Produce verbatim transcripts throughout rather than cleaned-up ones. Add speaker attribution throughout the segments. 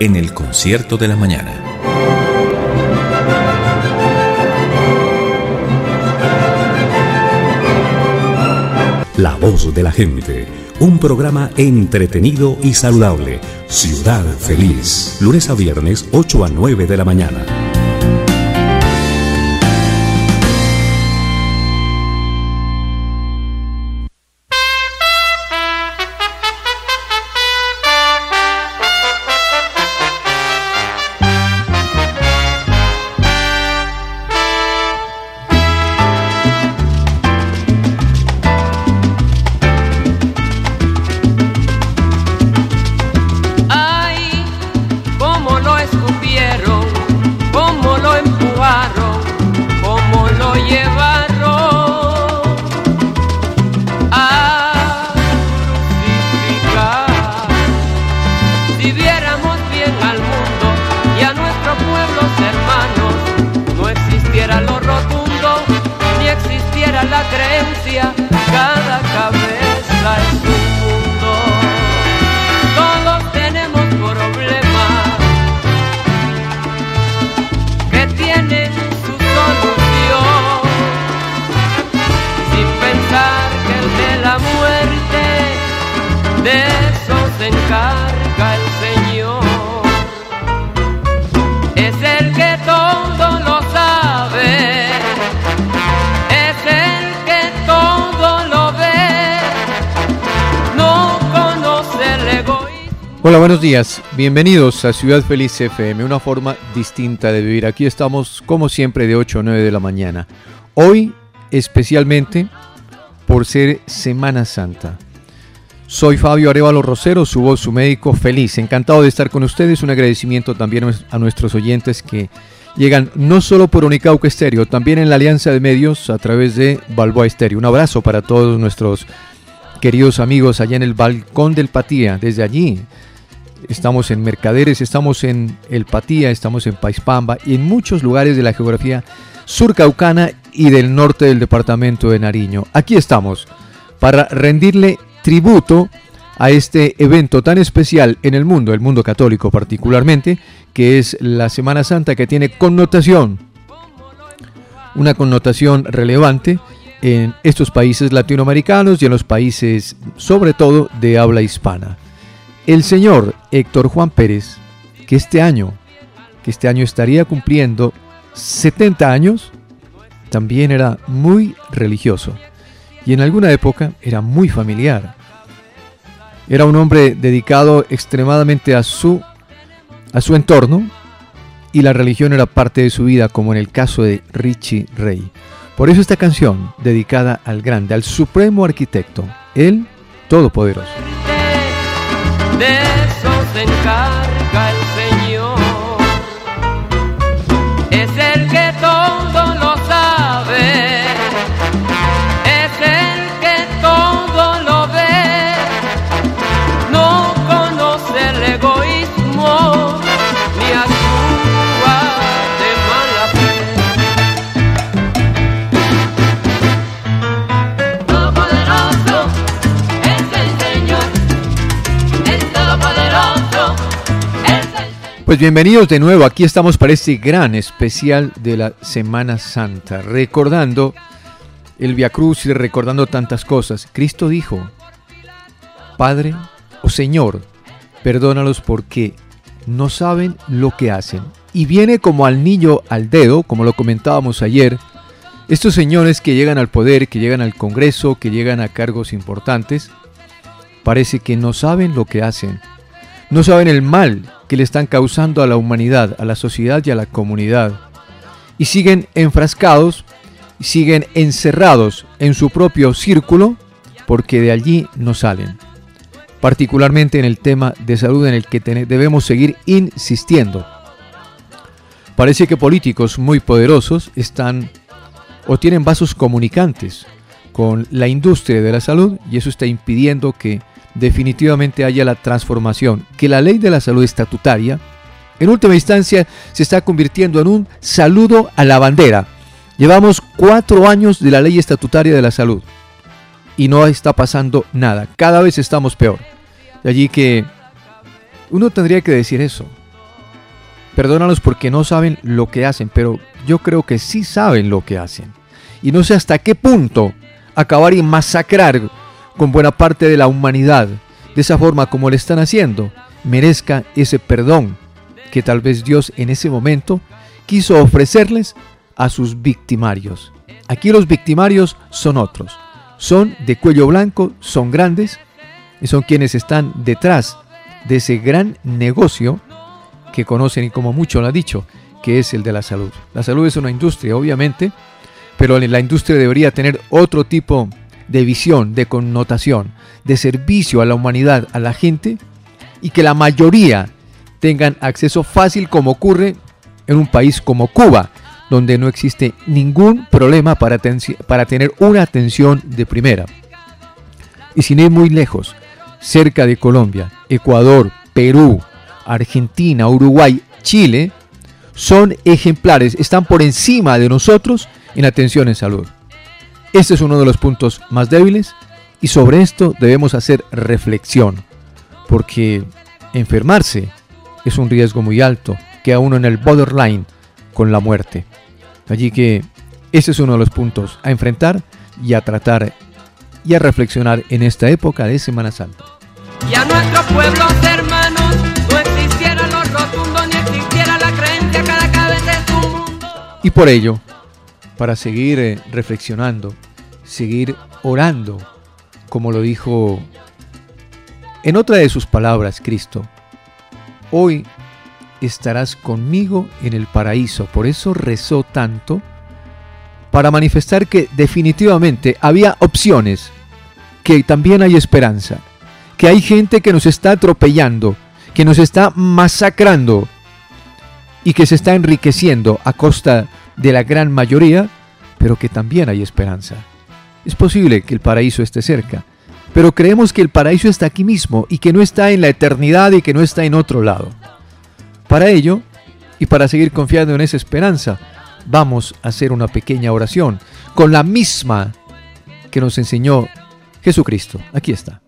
Speaker 1: en el concierto de la mañana. La voz de la gente, un programa entretenido y saludable. Ciudad Feliz, lunes a viernes, ocho a nueve de la mañana.
Speaker 2: Hola, buenos días. Bienvenidos a Ciudad Feliz F M, una forma distinta de vivir. Aquí estamos, como siempre, de ocho a nueve de la mañana. Hoy, especialmente, por ser Semana Santa. Soy Fabio Arévalo Rosero, su voz, su médico, feliz. Encantado de estar con ustedes. Un agradecimiento también a nuestros oyentes que llegan no solo por Unicauca Estéreo, también en la alianza de medios a través de Balboa Estéreo. Un abrazo para todos nuestros queridos amigos allá en el Balcón del Patía. Desde allí estamos en Mercaderes, estamos en El Patía, estamos en Paispamba y en muchos lugares de la geografía surcaucana y del norte del departamento de Nariño. Aquí estamos para rendirle tributo a este evento tan especial en el mundo, el mundo católico particularmente, que es la Semana Santa, que tiene connotación, una connotación relevante en estos países latinoamericanos y en los países, sobre todo, de habla hispana. El señor Héctor Juan Pérez, que este año, que este año estaría cumpliendo setenta años, también era muy religioso y en alguna época era muy familiar. Era un hombre dedicado extremadamente a su, a su entorno, y la religión era parte de su vida, como en el caso de Richie Ray. Por eso esta canción, dedicada al grande, al supremo arquitecto, el Todopoderoso.
Speaker 3: De eso se encarga el Señor, es el que todo lo sabe, es el que todo lo ve, no conoce el egoísmo ni actúa de mala fe. Todopoderoso es el Señor, el Todopoderoso es el Señor.
Speaker 2: Pues bienvenidos de nuevo, aquí estamos para este gran especial de la Semana Santa, recordando el Vía Crucis, recordando tantas cosas. Cristo dijo: Padre o Señor, perdónalos porque no saben lo que hacen. Y viene como al niño al dedo, como lo comentábamos ayer, estos señores que llegan al poder, que llegan al Congreso, que llegan a cargos importantes, parece que no saben lo que hacen. No saben el mal que le están causando a la humanidad, a la sociedad y a la comunidad. Y siguen enfrascados, siguen encerrados en su propio círculo, porque de allí no salen. Particularmente en el tema de salud, en el que debemos seguir insistiendo. Parece que políticos muy poderosos están o tienen vasos comunicantes con la industria de la salud, y eso está impidiendo que definitivamente haya la transformación, que la ley de la salud estatutaria, en última instancia, se está convirtiendo en un saludo a la bandera. Llevamos cuatro años de la ley estatutaria de la salud y no está pasando nada, cada vez estamos peor. De allí que uno tendría que decir eso, perdónalos porque no saben lo que hacen, pero yo creo que sí saben lo que hacen. Y no sé hasta qué punto acabar y masacrar con buena parte de la humanidad, de esa forma como le están haciendo, merezca ese perdón que tal vez Dios en ese momento quiso ofrecerles a sus victimarios. Aquí los victimarios son otros, son de cuello blanco, son grandes y son quienes están detrás de ese gran negocio que conocen y como mucho lo ha dicho, que es el de la salud. La salud es una industria, obviamente, pero la industria debería tener otro tipo de visión, de connotación, de servicio a la humanidad, a la gente, y que la mayoría tengan acceso fácil, como ocurre en un país como Cuba, donde no existe ningún problema para, para tener una atención de primera. Y sin ir muy lejos, cerca de Colombia, Ecuador, Perú, Argentina, Uruguay, Chile, son ejemplares, están por encima de nosotros en atención en salud. Este es uno de los puntos más débiles y sobre esto debemos hacer reflexión, porque enfermarse es un riesgo muy alto, queda uno en el borderline con la muerte. Allí que ese es uno de los puntos a enfrentar y a tratar y a reflexionar en esta época de Semana Santa.
Speaker 3: Y a nuestros pueblos hermanos no existiera lo rotundo ni existiera la creencia cada cabeza de su mundo.
Speaker 2: Y por ello, para seguir eh, reflexionando, seguir orando, como lo dijo en otra de sus palabras Cristo, hoy estarás conmigo en el paraíso. Por eso rezó tanto, para manifestar que definitivamente había opciones, que también hay esperanza, que hay gente que nos está atropellando, que nos está masacrando y que se está enriqueciendo a costa de la gran mayoría, pero que también hay esperanza. Es posible que el paraíso esté cerca, pero creemos que el paraíso está aquí mismo y que no está en la eternidad y que no está en otro lado. Para ello, y para seguir confiando en esa esperanza, vamos a hacer una pequeña oración con la misma que nos enseñó Jesucristo. Aquí está.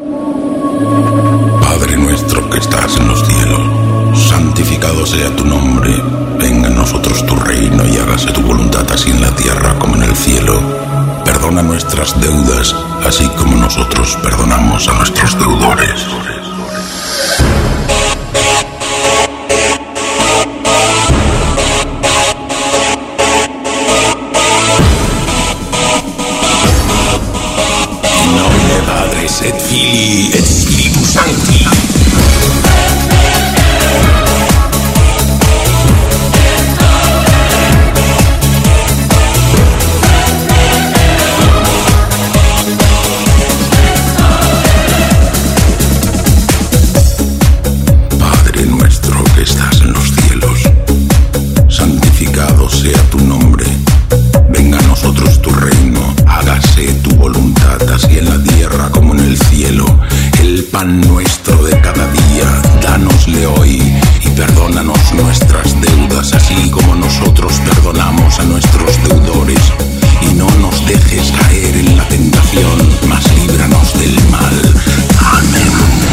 Speaker 4: Padre nuestro que estás en los cielos, santificado sea tu nombre. Venga a nosotros tu reino y hágase tu voluntad así en la tierra como en el cielo. Perdona nuestras deudas, así como nosotros perdonamos a nuestros deudores. In nomine Patris et Filii et Spiritus Sancti. Sea tu nombre, venga a nosotros tu reino, hágase tu voluntad así en la tierra como en el cielo. El pan nuestro de cada día, dánosle hoy y perdónanos nuestras deudas así como nosotros perdonamos a nuestros deudores. Y no nos dejes caer en la tentación, mas líbranos del mal. Amén.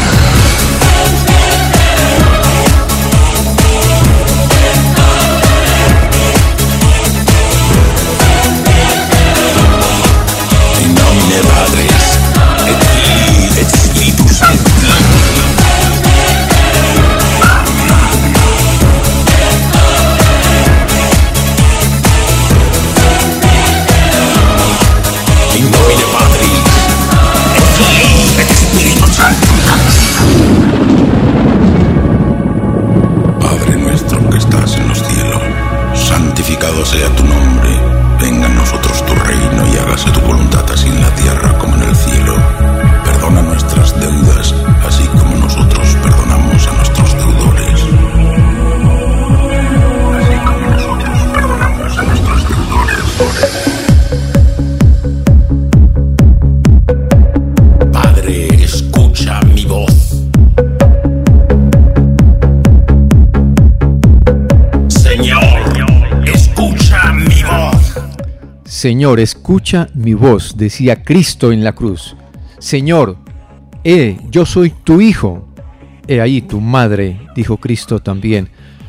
Speaker 4: Padre nuestro que estás en los cielos, santificado sea tu nombre. Venga a nosotros tu reino y hágase tu voluntad así en la tierra como en el cielo. Perdona nuestras deudas, así como nosotros perdonamos a nuestros deudores. Así como nosotros perdonamos a nuestros deudores. Padre, escucha mi voz.
Speaker 2: Señor, escucha mi voz, decía Cristo en la cruz. Señor, eh, yo soy tu hijo. He ahí tu madre, dijo Cristo también.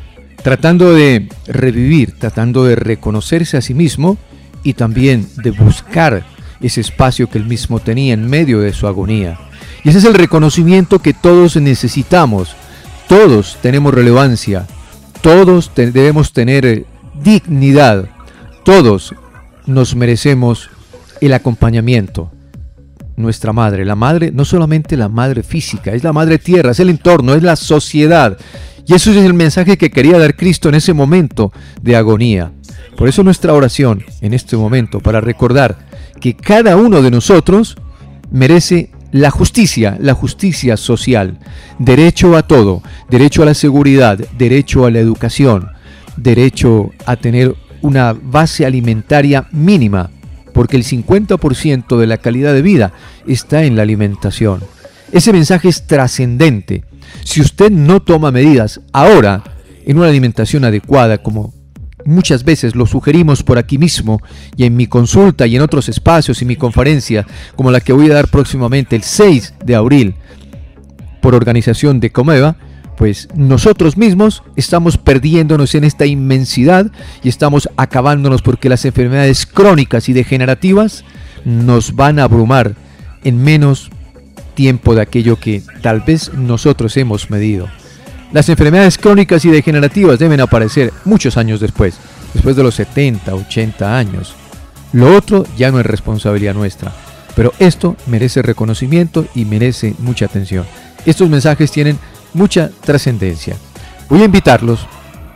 Speaker 2: tratando de revivir, tratando de reconocerse a sí mismo y también de buscar ese espacio que él mismo tenía en medio de su agonía. Y ese es el reconocimiento que todos necesitamos. Todos tenemos relevancia, todos te- debemos tener dignidad, todos nos merecemos el acompañamiento. Nuestra madre, la madre, no solamente la madre física, es la madre tierra, es el entorno, es la sociedad. Y eso es el mensaje que quería dar Cristo en ese momento de agonía. Por eso nuestra oración en este momento, para recordar que cada uno de nosotros merece la justicia, la justicia social, derecho a todo, derecho a la seguridad, derecho a la educación, derecho a tener una base alimentaria mínima, porque el cincuenta por ciento de la calidad de vida está en la alimentación. Ese mensaje es trascendente. Si usted no toma medidas ahora en una alimentación adecuada, como muchas veces lo sugerimos por aquí mismo y en mi consulta y en otros espacios y mi conferencia, como la que voy a dar próximamente el seis de abril por organización de Comeva, pues nosotros mismos estamos perdiéndonos en esta inmensidad y estamos acabándonos porque las enfermedades crónicas y degenerativas nos van a abrumar en menos tiempo de aquello que tal vez nosotros hemos medido. Las enfermedades crónicas y degenerativas deben aparecer muchos años después, después de los setenta, ochenta años. Lo otro ya no es responsabilidad nuestra, pero esto merece reconocimiento y merece mucha atención. Estos mensajes tienen mucha trascendencia. Voy a invitarlos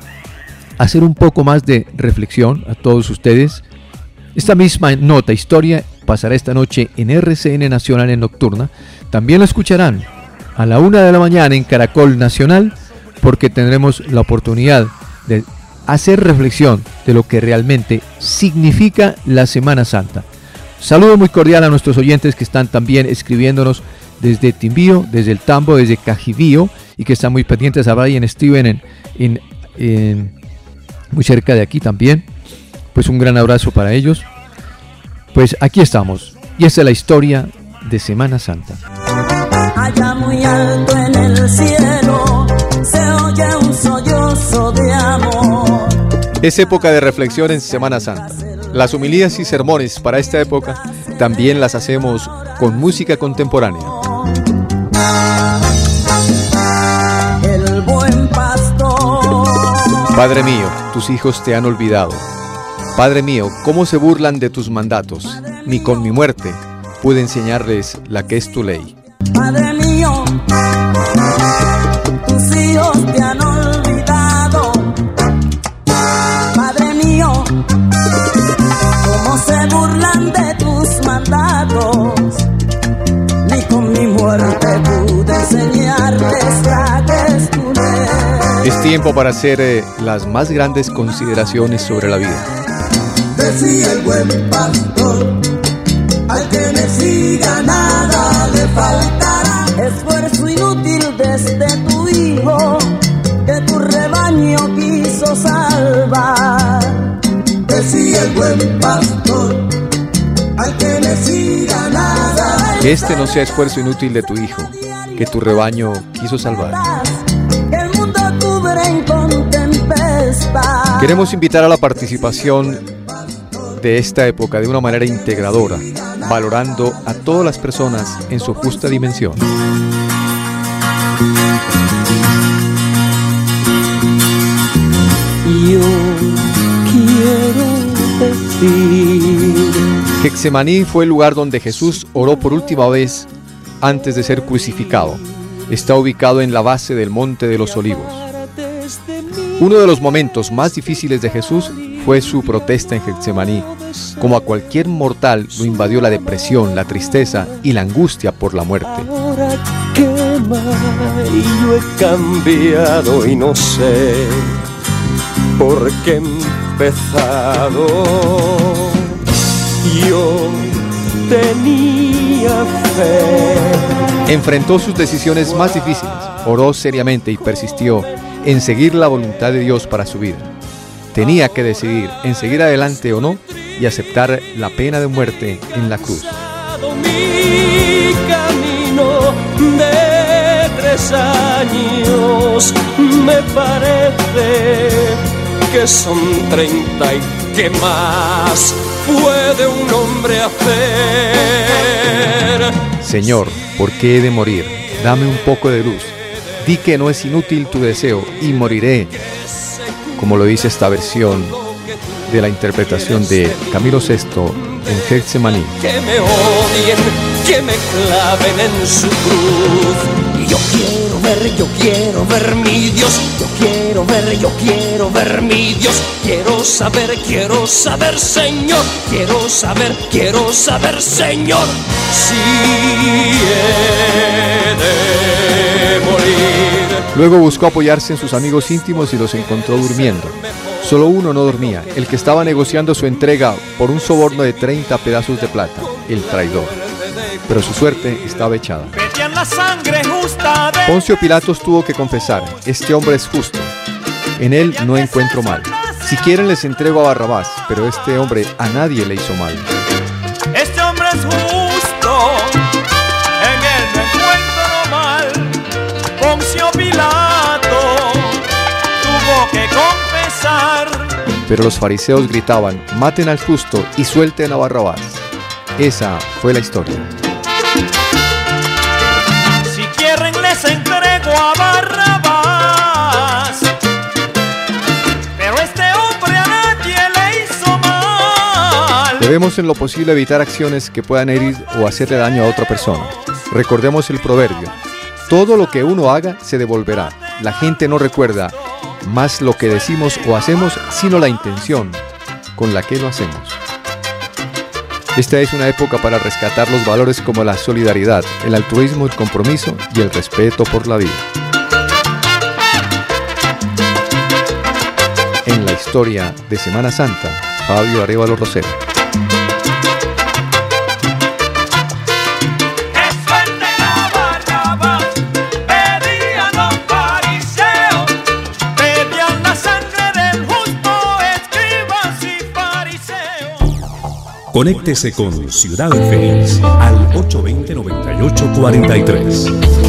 Speaker 2: a hacer un poco más de reflexión a todos ustedes. Esta misma nota, historia, pasará esta noche en R C N Nacional en Nocturna. También lo escucharán a la una de la mañana en Caracol Nacional, porque tendremos la oportunidad de hacer reflexión de lo que realmente significa la Semana Santa. Saludo muy cordial a nuestros oyentes que están también escribiéndonos desde Timbío, desde el Tambo, desde Cajibío, y que están muy pendientes a Brian Steven en, en, en, muy cerca de aquí también. Pues un gran abrazo para ellos. Pues aquí estamos, y esta es la historia de Semana Santa.
Speaker 5: Allá muy alto en el cielo se oye un sollozo de amor.
Speaker 2: Es época de reflexión en Semana Santa. Las homilías y sermones para esta época también las hacemos con música contemporánea.
Speaker 5: El buen pastor.
Speaker 2: Padre mío, tus hijos te han olvidado. Padre mío, ¿cómo se burlan de tus mandatos? Ni con mi muerte pude enseñarles la que es tu ley.
Speaker 5: Padre mío, tus hijos te han olvidado. Padre mío, cómo se burlan de tus mandatos. Ni con mi muerte pude enseñarles la que es tu ley.
Speaker 2: Es tiempo para hacer eh, las más grandes consideraciones sobre la vida.
Speaker 5: Decía el buen pastor, al que me siga nada le faltará. Esfuerzo inútil desde tu hijo, que tu rebaño quiso salvar. Decía el buen pastor, al que me siga nada.
Speaker 2: Que este no sea esfuerzo inútil de tu hijo, que tu rebaño quiso salvar.
Speaker 5: Que el mundo cubre con tempestad.
Speaker 2: Queremos invitar a la participación de esta época de una manera integradora, valorando a todas las personas en su justa dimensión.
Speaker 6: Yo quiero decir.
Speaker 2: Getsemaní fue el lugar donde Jesús oró por última vez antes de ser crucificado. Está ubicado en la base del Monte de los Olivos. Uno de los momentos más difíciles de Jesús fue su protesta en Getsemaní. Como a cualquier mortal, lo invadió la depresión, la tristeza y la angustia por la muerte.
Speaker 6: Ahora quema y yo he cambiado y no sé por qué he empezado. Yo tenía fe.
Speaker 2: Enfrentó sus decisiones más difíciles, oró seriamente y persistió en seguir la voluntad de Dios para su vida. Tenía que decidir en seguir adelante o no y aceptar la pena de muerte en la cruz.
Speaker 6: Mi camino de tres años, me parece que son treinta y ¿qué más puede un hombre hacer?
Speaker 2: Señor, ¿por qué he de morir? Dame un poco de luz. Di que no es inútil tu deseo y moriré. Como lo dice esta versión de la interpretación de Camilo sexto en Getsemaní.
Speaker 6: Que me odien, que me claven en su cruz. Y yo quiero ver, yo quiero ver mi Dios. Yo quiero ver, yo quiero ver mi Dios. Quiero saber, quiero saber, Señor. Quiero saber, quiero saber, Señor. Si he de morir.
Speaker 2: Luego buscó apoyarse en sus amigos íntimos y los encontró durmiendo. Solo uno no dormía, el que estaba negociando su entrega por un soborno de treinta pedazos de plata, el traidor. Pero su suerte estaba echada. Poncio Pilatos tuvo que confesar: este hombre es justo, en él no encuentro mal. Si quieren les entrego a Barrabás, pero este hombre a nadie le hizo mal.
Speaker 7: Este hombre es justo, en él no encuentro mal. Poncio Pilato tuvo que confesar.
Speaker 2: Pero los fariseos gritaban: maten al justo y suelten a Barrabás. Esa fue la historia.
Speaker 7: Si quieren les entrego a Barrabás, pero este hombre a nadie le hizo mal.
Speaker 2: Debemos en lo posible evitar acciones que puedan herir o hacerle daño a otra persona. Recordemos el proverbio: todo lo que uno haga se devolverá. La gente no recuerda más lo que decimos o hacemos, sino la intención con la que lo hacemos. Esta es una época para rescatar los valores como la solidaridad, el altruismo, el compromiso y el respeto por la vida. En la historia de Semana Santa, Fabio Arévalo Rosero.
Speaker 1: Conéctese con Ciudad Feliz al ocho dos cero, nueve ocho cuatro tres.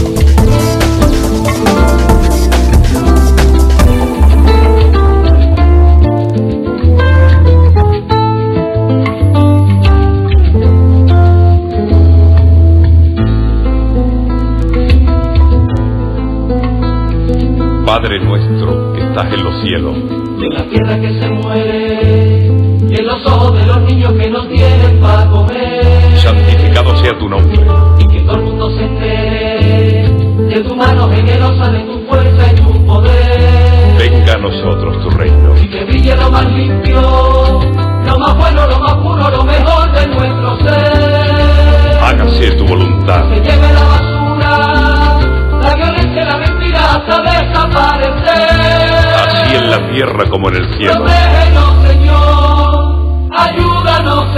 Speaker 8: Padre nuestro que estás en los cielos,
Speaker 3: de la tierra que se muere y en los ojos de los niños que no tienen para comer,
Speaker 8: santificado sea tu nombre,
Speaker 3: y que todo el mundo se entere de tu mano generosa, de tu fuerza y tu poder.
Speaker 8: Venga a nosotros tu reino,
Speaker 3: Y que brille lo más limpio, lo más bueno, lo más puro, lo mejor de nuestro ser.
Speaker 8: hágase tu voluntad,
Speaker 3: Que lleve la basura, la violencia y la mentira hasta desaparecer.
Speaker 8: así en la tierra como en el cielo.
Speaker 3: Protégenos, Señor, ayúdanos,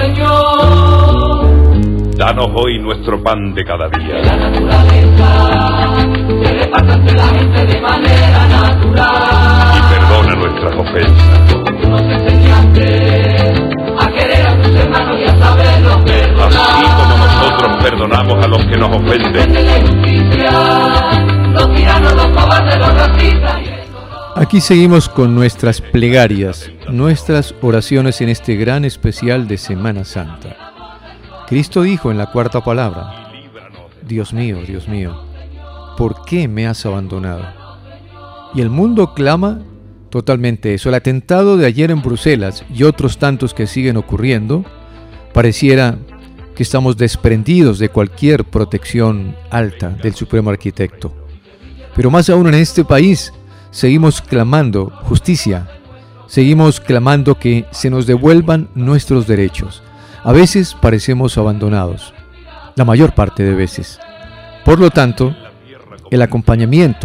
Speaker 3: Señor.
Speaker 8: Danos hoy nuestro pan de cada
Speaker 3: Que
Speaker 8: día.
Speaker 3: la naturaleza se reparta entre la gente de manera natural.
Speaker 8: Y perdona nuestras ofensas,
Speaker 3: Tú nos enseñaste a querer a tus hermanos y a saberlos perdonar.
Speaker 8: así como nosotros perdonamos a los que nos ofenden.
Speaker 3: Defiende la injusticia, los tiranos, los cobardes, los racistas y el dolor.
Speaker 2: Aquí seguimos con nuestras plegarias, nuestras oraciones en este gran especial de Semana Santa. Cristo dijo en la cuarta palabra: Dios mío, Dios mío, ¿por qué me has abandonado? Y el mundo clama totalmente eso. El atentado de ayer en Bruselas y otros tantos que siguen ocurriendo, pareciera que estamos desprendidos de cualquier protección alta del Supremo Arquitecto. Pero más aún en este país, seguimos clamando justicia, seguimos clamando que se nos devuelvan nuestros derechos. A veces parecemos abandonados, la mayor parte de veces. Por lo tanto, el acompañamiento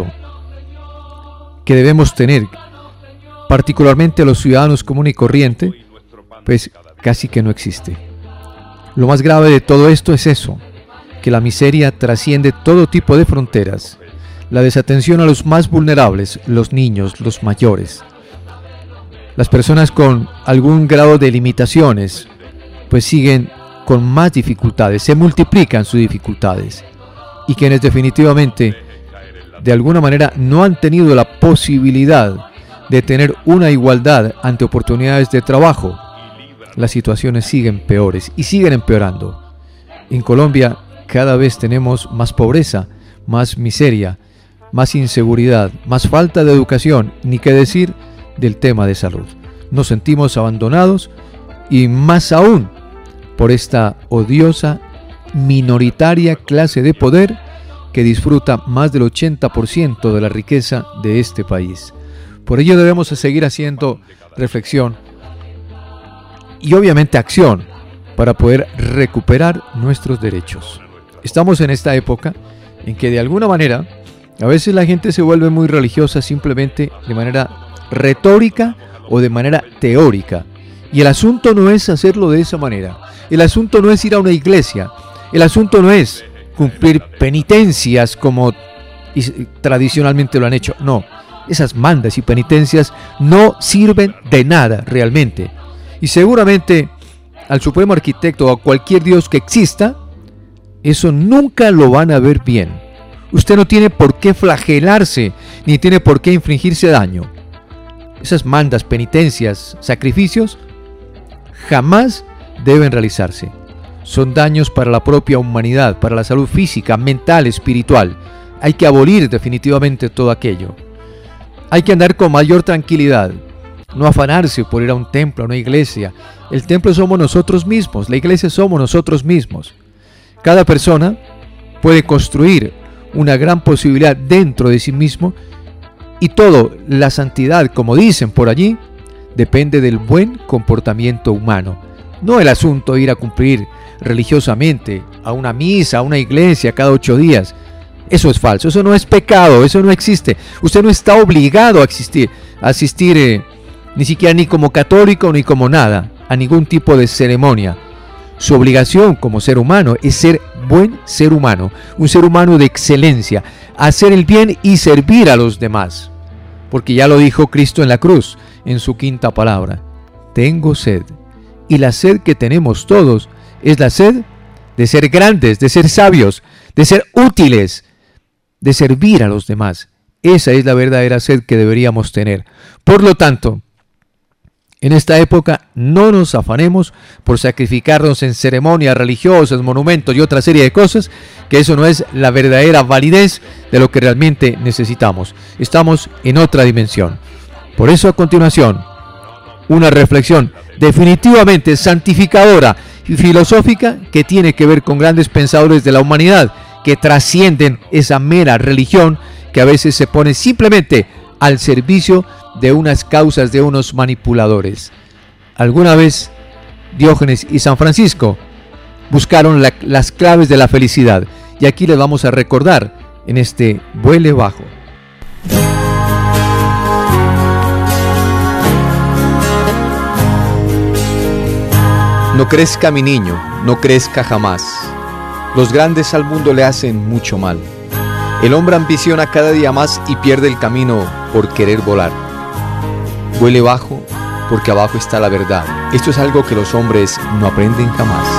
Speaker 2: que debemos tener, particularmente a los ciudadanos común y corriente, pues casi que no existe. Lo más grave de todo esto es eso, que la miseria trasciende todo tipo de fronteras. La desatención a los más vulnerables, los niños, los mayores, las personas con algún grado de limitaciones, pues siguen con más dificultades, se multiplican sus dificultades, y quienes definitivamente de alguna manera no han tenido la posibilidad de tener una igualdad ante oportunidades de trabajo, las situaciones siguen peores y siguen empeorando. En Colombia cada vez tenemos más pobreza, más miseria, más inseguridad, más falta de educación, ni qué decir del tema de salud. Nos sentimos abandonados y más aún por esta odiosa, minoritaria clase de poder que disfruta más del ochenta por ciento de la riqueza de este país. Por ello debemos seguir haciendo reflexión y obviamente acción para poder recuperar nuestros derechos. Estamos en esta época en que de alguna manera a veces la gente se vuelve muy religiosa simplemente de manera retórica o de manera teórica. Y el asunto no es hacerlo de esa manera. El asunto no es ir a una iglesia. El asunto no es cumplir penitencias como tradicionalmente lo han hecho. No, esas mandas y penitencias no sirven de nada realmente. Y seguramente al Supremo Arquitecto o a cualquier Dios que exista, eso nunca lo van a ver bien. Usted no tiene por qué flagelarse, ni tiene por qué infligirse daño. Esas mandas, penitencias, sacrificios, jamás deben realizarse. Son daños para la propia humanidad, para la salud física, mental, espiritual. Hay que abolir definitivamente todo aquello. Hay que andar con mayor tranquilidad, no afanarse por ir a un templo, a una iglesia. El templo somos nosotros mismos, la iglesia somos nosotros mismos. Cada persona puede construir una gran posibilidad dentro de sí mismo y todo, la santidad, como dicen por allí, depende del buen comportamiento humano. No el asunto de ir a cumplir religiosamente a una misa, a una iglesia cada ocho días. Eso es falso, eso no es pecado, eso no existe. Usted no está obligado a asistir, a asistir eh, ni siquiera ni como católico ni como nada, a ningún tipo de ceremonia. Su obligación como ser humano es ser buen ser humano, un ser humano de excelencia, hacer el bien y servir a los demás. Porque ya lo dijo Cristo en la cruz, en su quinta palabra: tengo sed. Y la sed que tenemos todos es la sed de ser grandes, de ser sabios, de ser útiles, de servir a los demás. Esa es la verdadera sed que deberíamos tener. Por lo tanto, en esta época no nos afanemos por sacrificarnos en ceremonias religiosas, monumentos y otra serie de cosas, que eso no es la verdadera validez de lo que realmente necesitamos. Estamos en otra dimensión. Por eso, a continuación, una reflexión definitivamente santificadora y filosófica que tiene que ver con grandes pensadores de la humanidad que trascienden esa mera religión que a veces se pone simplemente al servicio de unas causas de unos manipuladores. Alguna vez Diógenes y San Francisco buscaron la, las claves de la felicidad, y aquí les vamos a recordar en este Vuele Bajo. No crezca mi niño, no crezca jamás. Los grandes al mundo le hacen mucho mal. El hombre ambiciona cada día más y pierde el camino por querer volar. Vuele bajo, porque abajo está la verdad. Esto es algo que los hombres no aprenden jamás.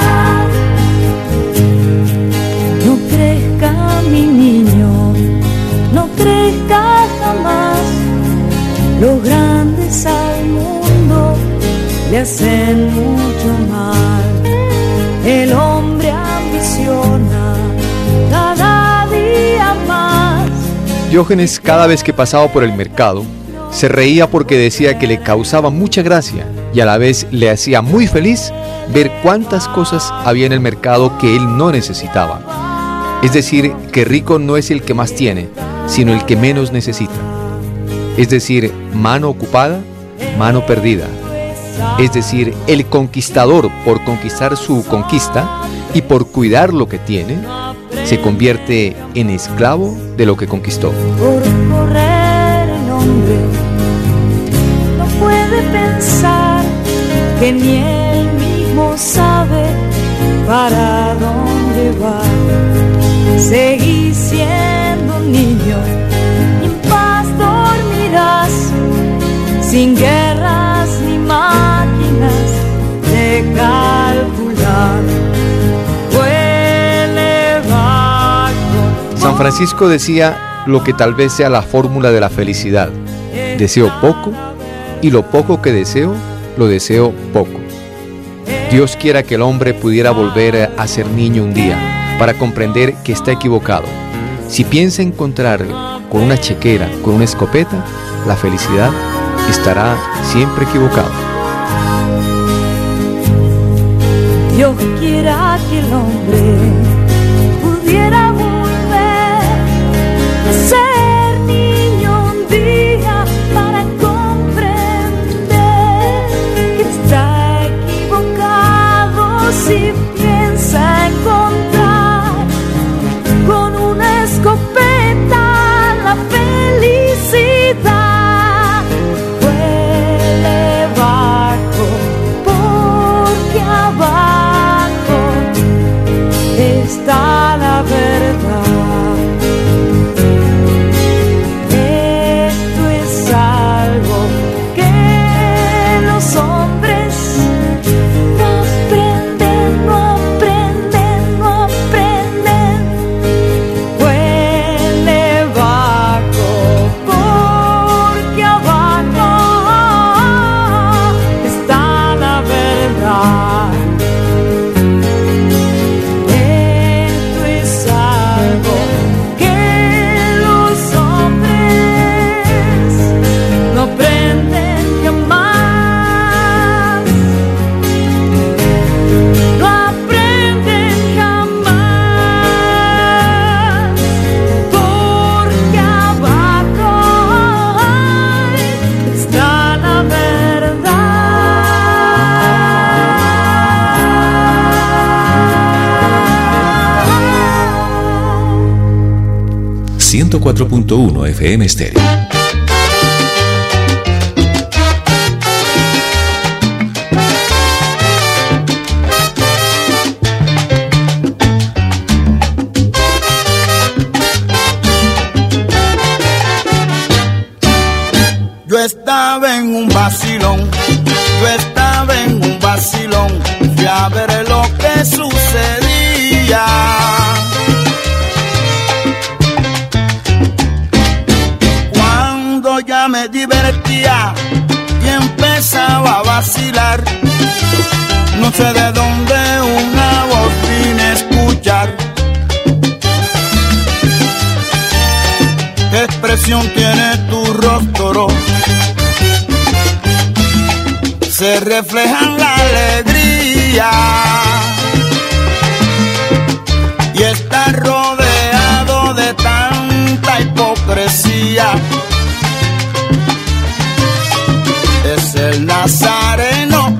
Speaker 5: No crezca mi niño, no crezca jamás. Los grandes al mundo le hacen mucho mal. El hombre ambiciona cada día más.
Speaker 2: Diógenes, cada vez que pasaba por el mercado, se reía porque decía que le causaba mucha gracia y a la vez le hacía muy feliz ver cuántas cosas había en el mercado que él no necesitaba. Es decir, que rico no es el que más tiene, sino el que menos necesita. Es decir, mano ocupada, mano perdida. Es decir, el conquistador, por conquistar su conquista y por cuidar lo que tiene, se convierte en esclavo de lo que conquistó.
Speaker 5: Por correr el hombre no puede pensar que ni él mismo sabe para dónde va. Seguí siendo un niño, en paz dormirás, sin guerras ni máquinas de calcular.
Speaker 2: San Francisco decía lo que tal vez sea la fórmula de la felicidad. Deseo poco y lo poco que deseo, lo deseo poco. Dios quiera que el hombre pudiera volver a ser niño un día para comprender que está equivocado. Si piensa encontrar con una chequera, con una escopeta, la felicidad, estará siempre equivocado.
Speaker 5: Dios quiera que el hombre pudiera volver a ser niño un día para comprender que está equivocado si piensa encontrar con una escopeta la felicidad. Huele bajo porque abajo está la verdad. Esto es algo que los hombres no aprenden, no aprenden, no aprenden. Huele bajo porque abajo está la verdad. Esto es algo que los hombres no aprenden jamás, no aprenden jamás, porque abajo está la verdad.
Speaker 1: ciento cuatro punto uno F M Stereo.
Speaker 9: Yo estaba en un vacilón, yo estaba en un vacilón, fui a ver lo que sucedía. Cuando ya me divertía y empezaba a vacilar, no sé de dónde una voz vine a escuchar. ¿Qué expresión tiene tu rostro? Se refleja en la alegría y está rodeado de tanta hipocresía. Es el Nazareno.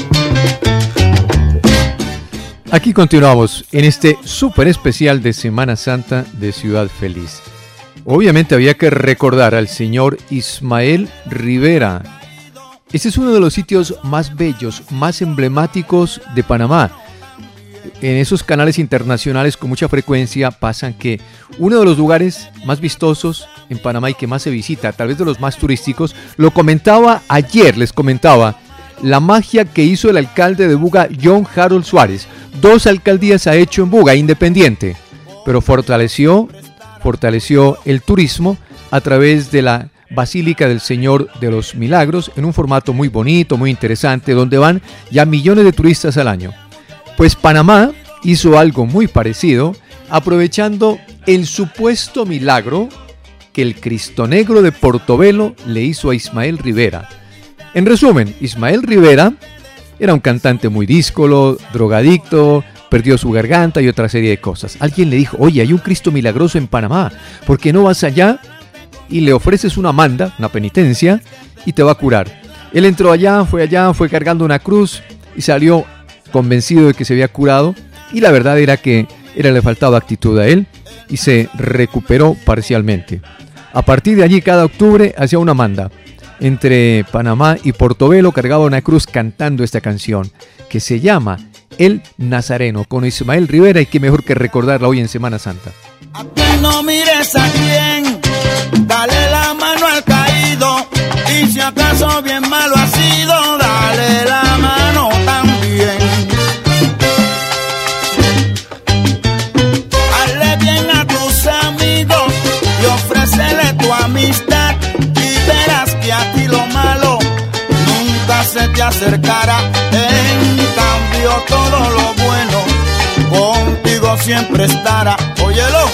Speaker 2: Aquí continuamos en este súper especial de Semana Santa de Ciudad Feliz. Obviamente había que recordar al señor Ismael Rivera. Este es uno de los sitios más bellos, más emblemáticos de Panamá. En esos canales internacionales con mucha frecuencia pasan que uno de los lugares más vistosos en Panamá y que más se visita, tal vez de los más turísticos, lo comentaba ayer, les comentaba, la magia que hizo el alcalde de Buga, John Harold Suárez. Dos alcaldías ha hecho en Buga, independiente, pero fortaleció, fortaleció el turismo a través de la Basílica del Señor de los Milagros, en un formato muy bonito, muy interesante, donde van ya millones de turistas al año. Pues Panamá hizo algo muy parecido, aprovechando el supuesto milagro que el Cristo Negro de Portobelo le hizo a Ismael Rivera. En resumen, Ismael Rivera era un cantante muy díscolo, drogadicto, perdió su garganta y otra serie de cosas. Alguien le dijo, oye, hay un Cristo milagroso en Panamá, ¿por qué no vas allá y le ofreces una manda, una penitencia, y te va a curar? Él entró allá, fue allá, fue cargando una cruz y salió convencido de que se había curado, y la verdad era que era, le faltaba actitud a él y se recuperó parcialmente. A partir de allí, cada octubre hacía una manda entre Panamá y Portobelo, cargaba una cruz cantando esta canción que se llama El Nazareno, con Ismael Rivera, y qué mejor que recordarla hoy en Semana Santa.
Speaker 9: A quien no mires a quién, dale la mano al caído, y si acaso bien malo ha sido, dale la mano también. Hazle bien a tus amigos y ofrece a ti lo malo nunca se te acercará. En cambio todo lo bueno contigo siempre estará. Óyelo.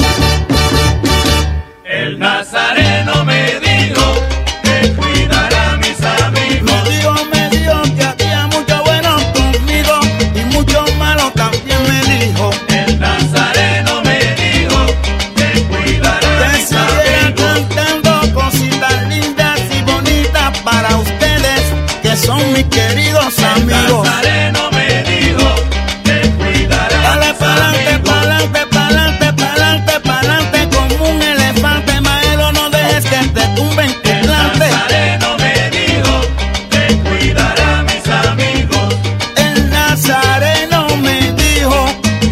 Speaker 7: El Nazareno me dijo que cuidará a mis amigos.
Speaker 9: Me dijo, me dijo que había mucho bueno conmigo y mucho malo también me dijo.
Speaker 7: El Nazareno me dijo que cuidará a
Speaker 9: Que
Speaker 7: mis
Speaker 9: siguiera
Speaker 7: amigos.
Speaker 9: cantando cositas lindas y bonitas para ustedes que son mis queridos
Speaker 7: El
Speaker 9: amigos.
Speaker 7: Nazareno me dijo que cuidará a
Speaker 9: Dale
Speaker 7: mis
Speaker 9: pa'lante,
Speaker 7: amigos.
Speaker 9: pa'lante, pa'lante, pa'lante, pa'lante como un elefante, Maelo, no dejes que te tumben tu
Speaker 7: El
Speaker 9: plante.
Speaker 7: Nazareno me dijo que cuidará a mis amigos.
Speaker 9: El Nazareno me dijo,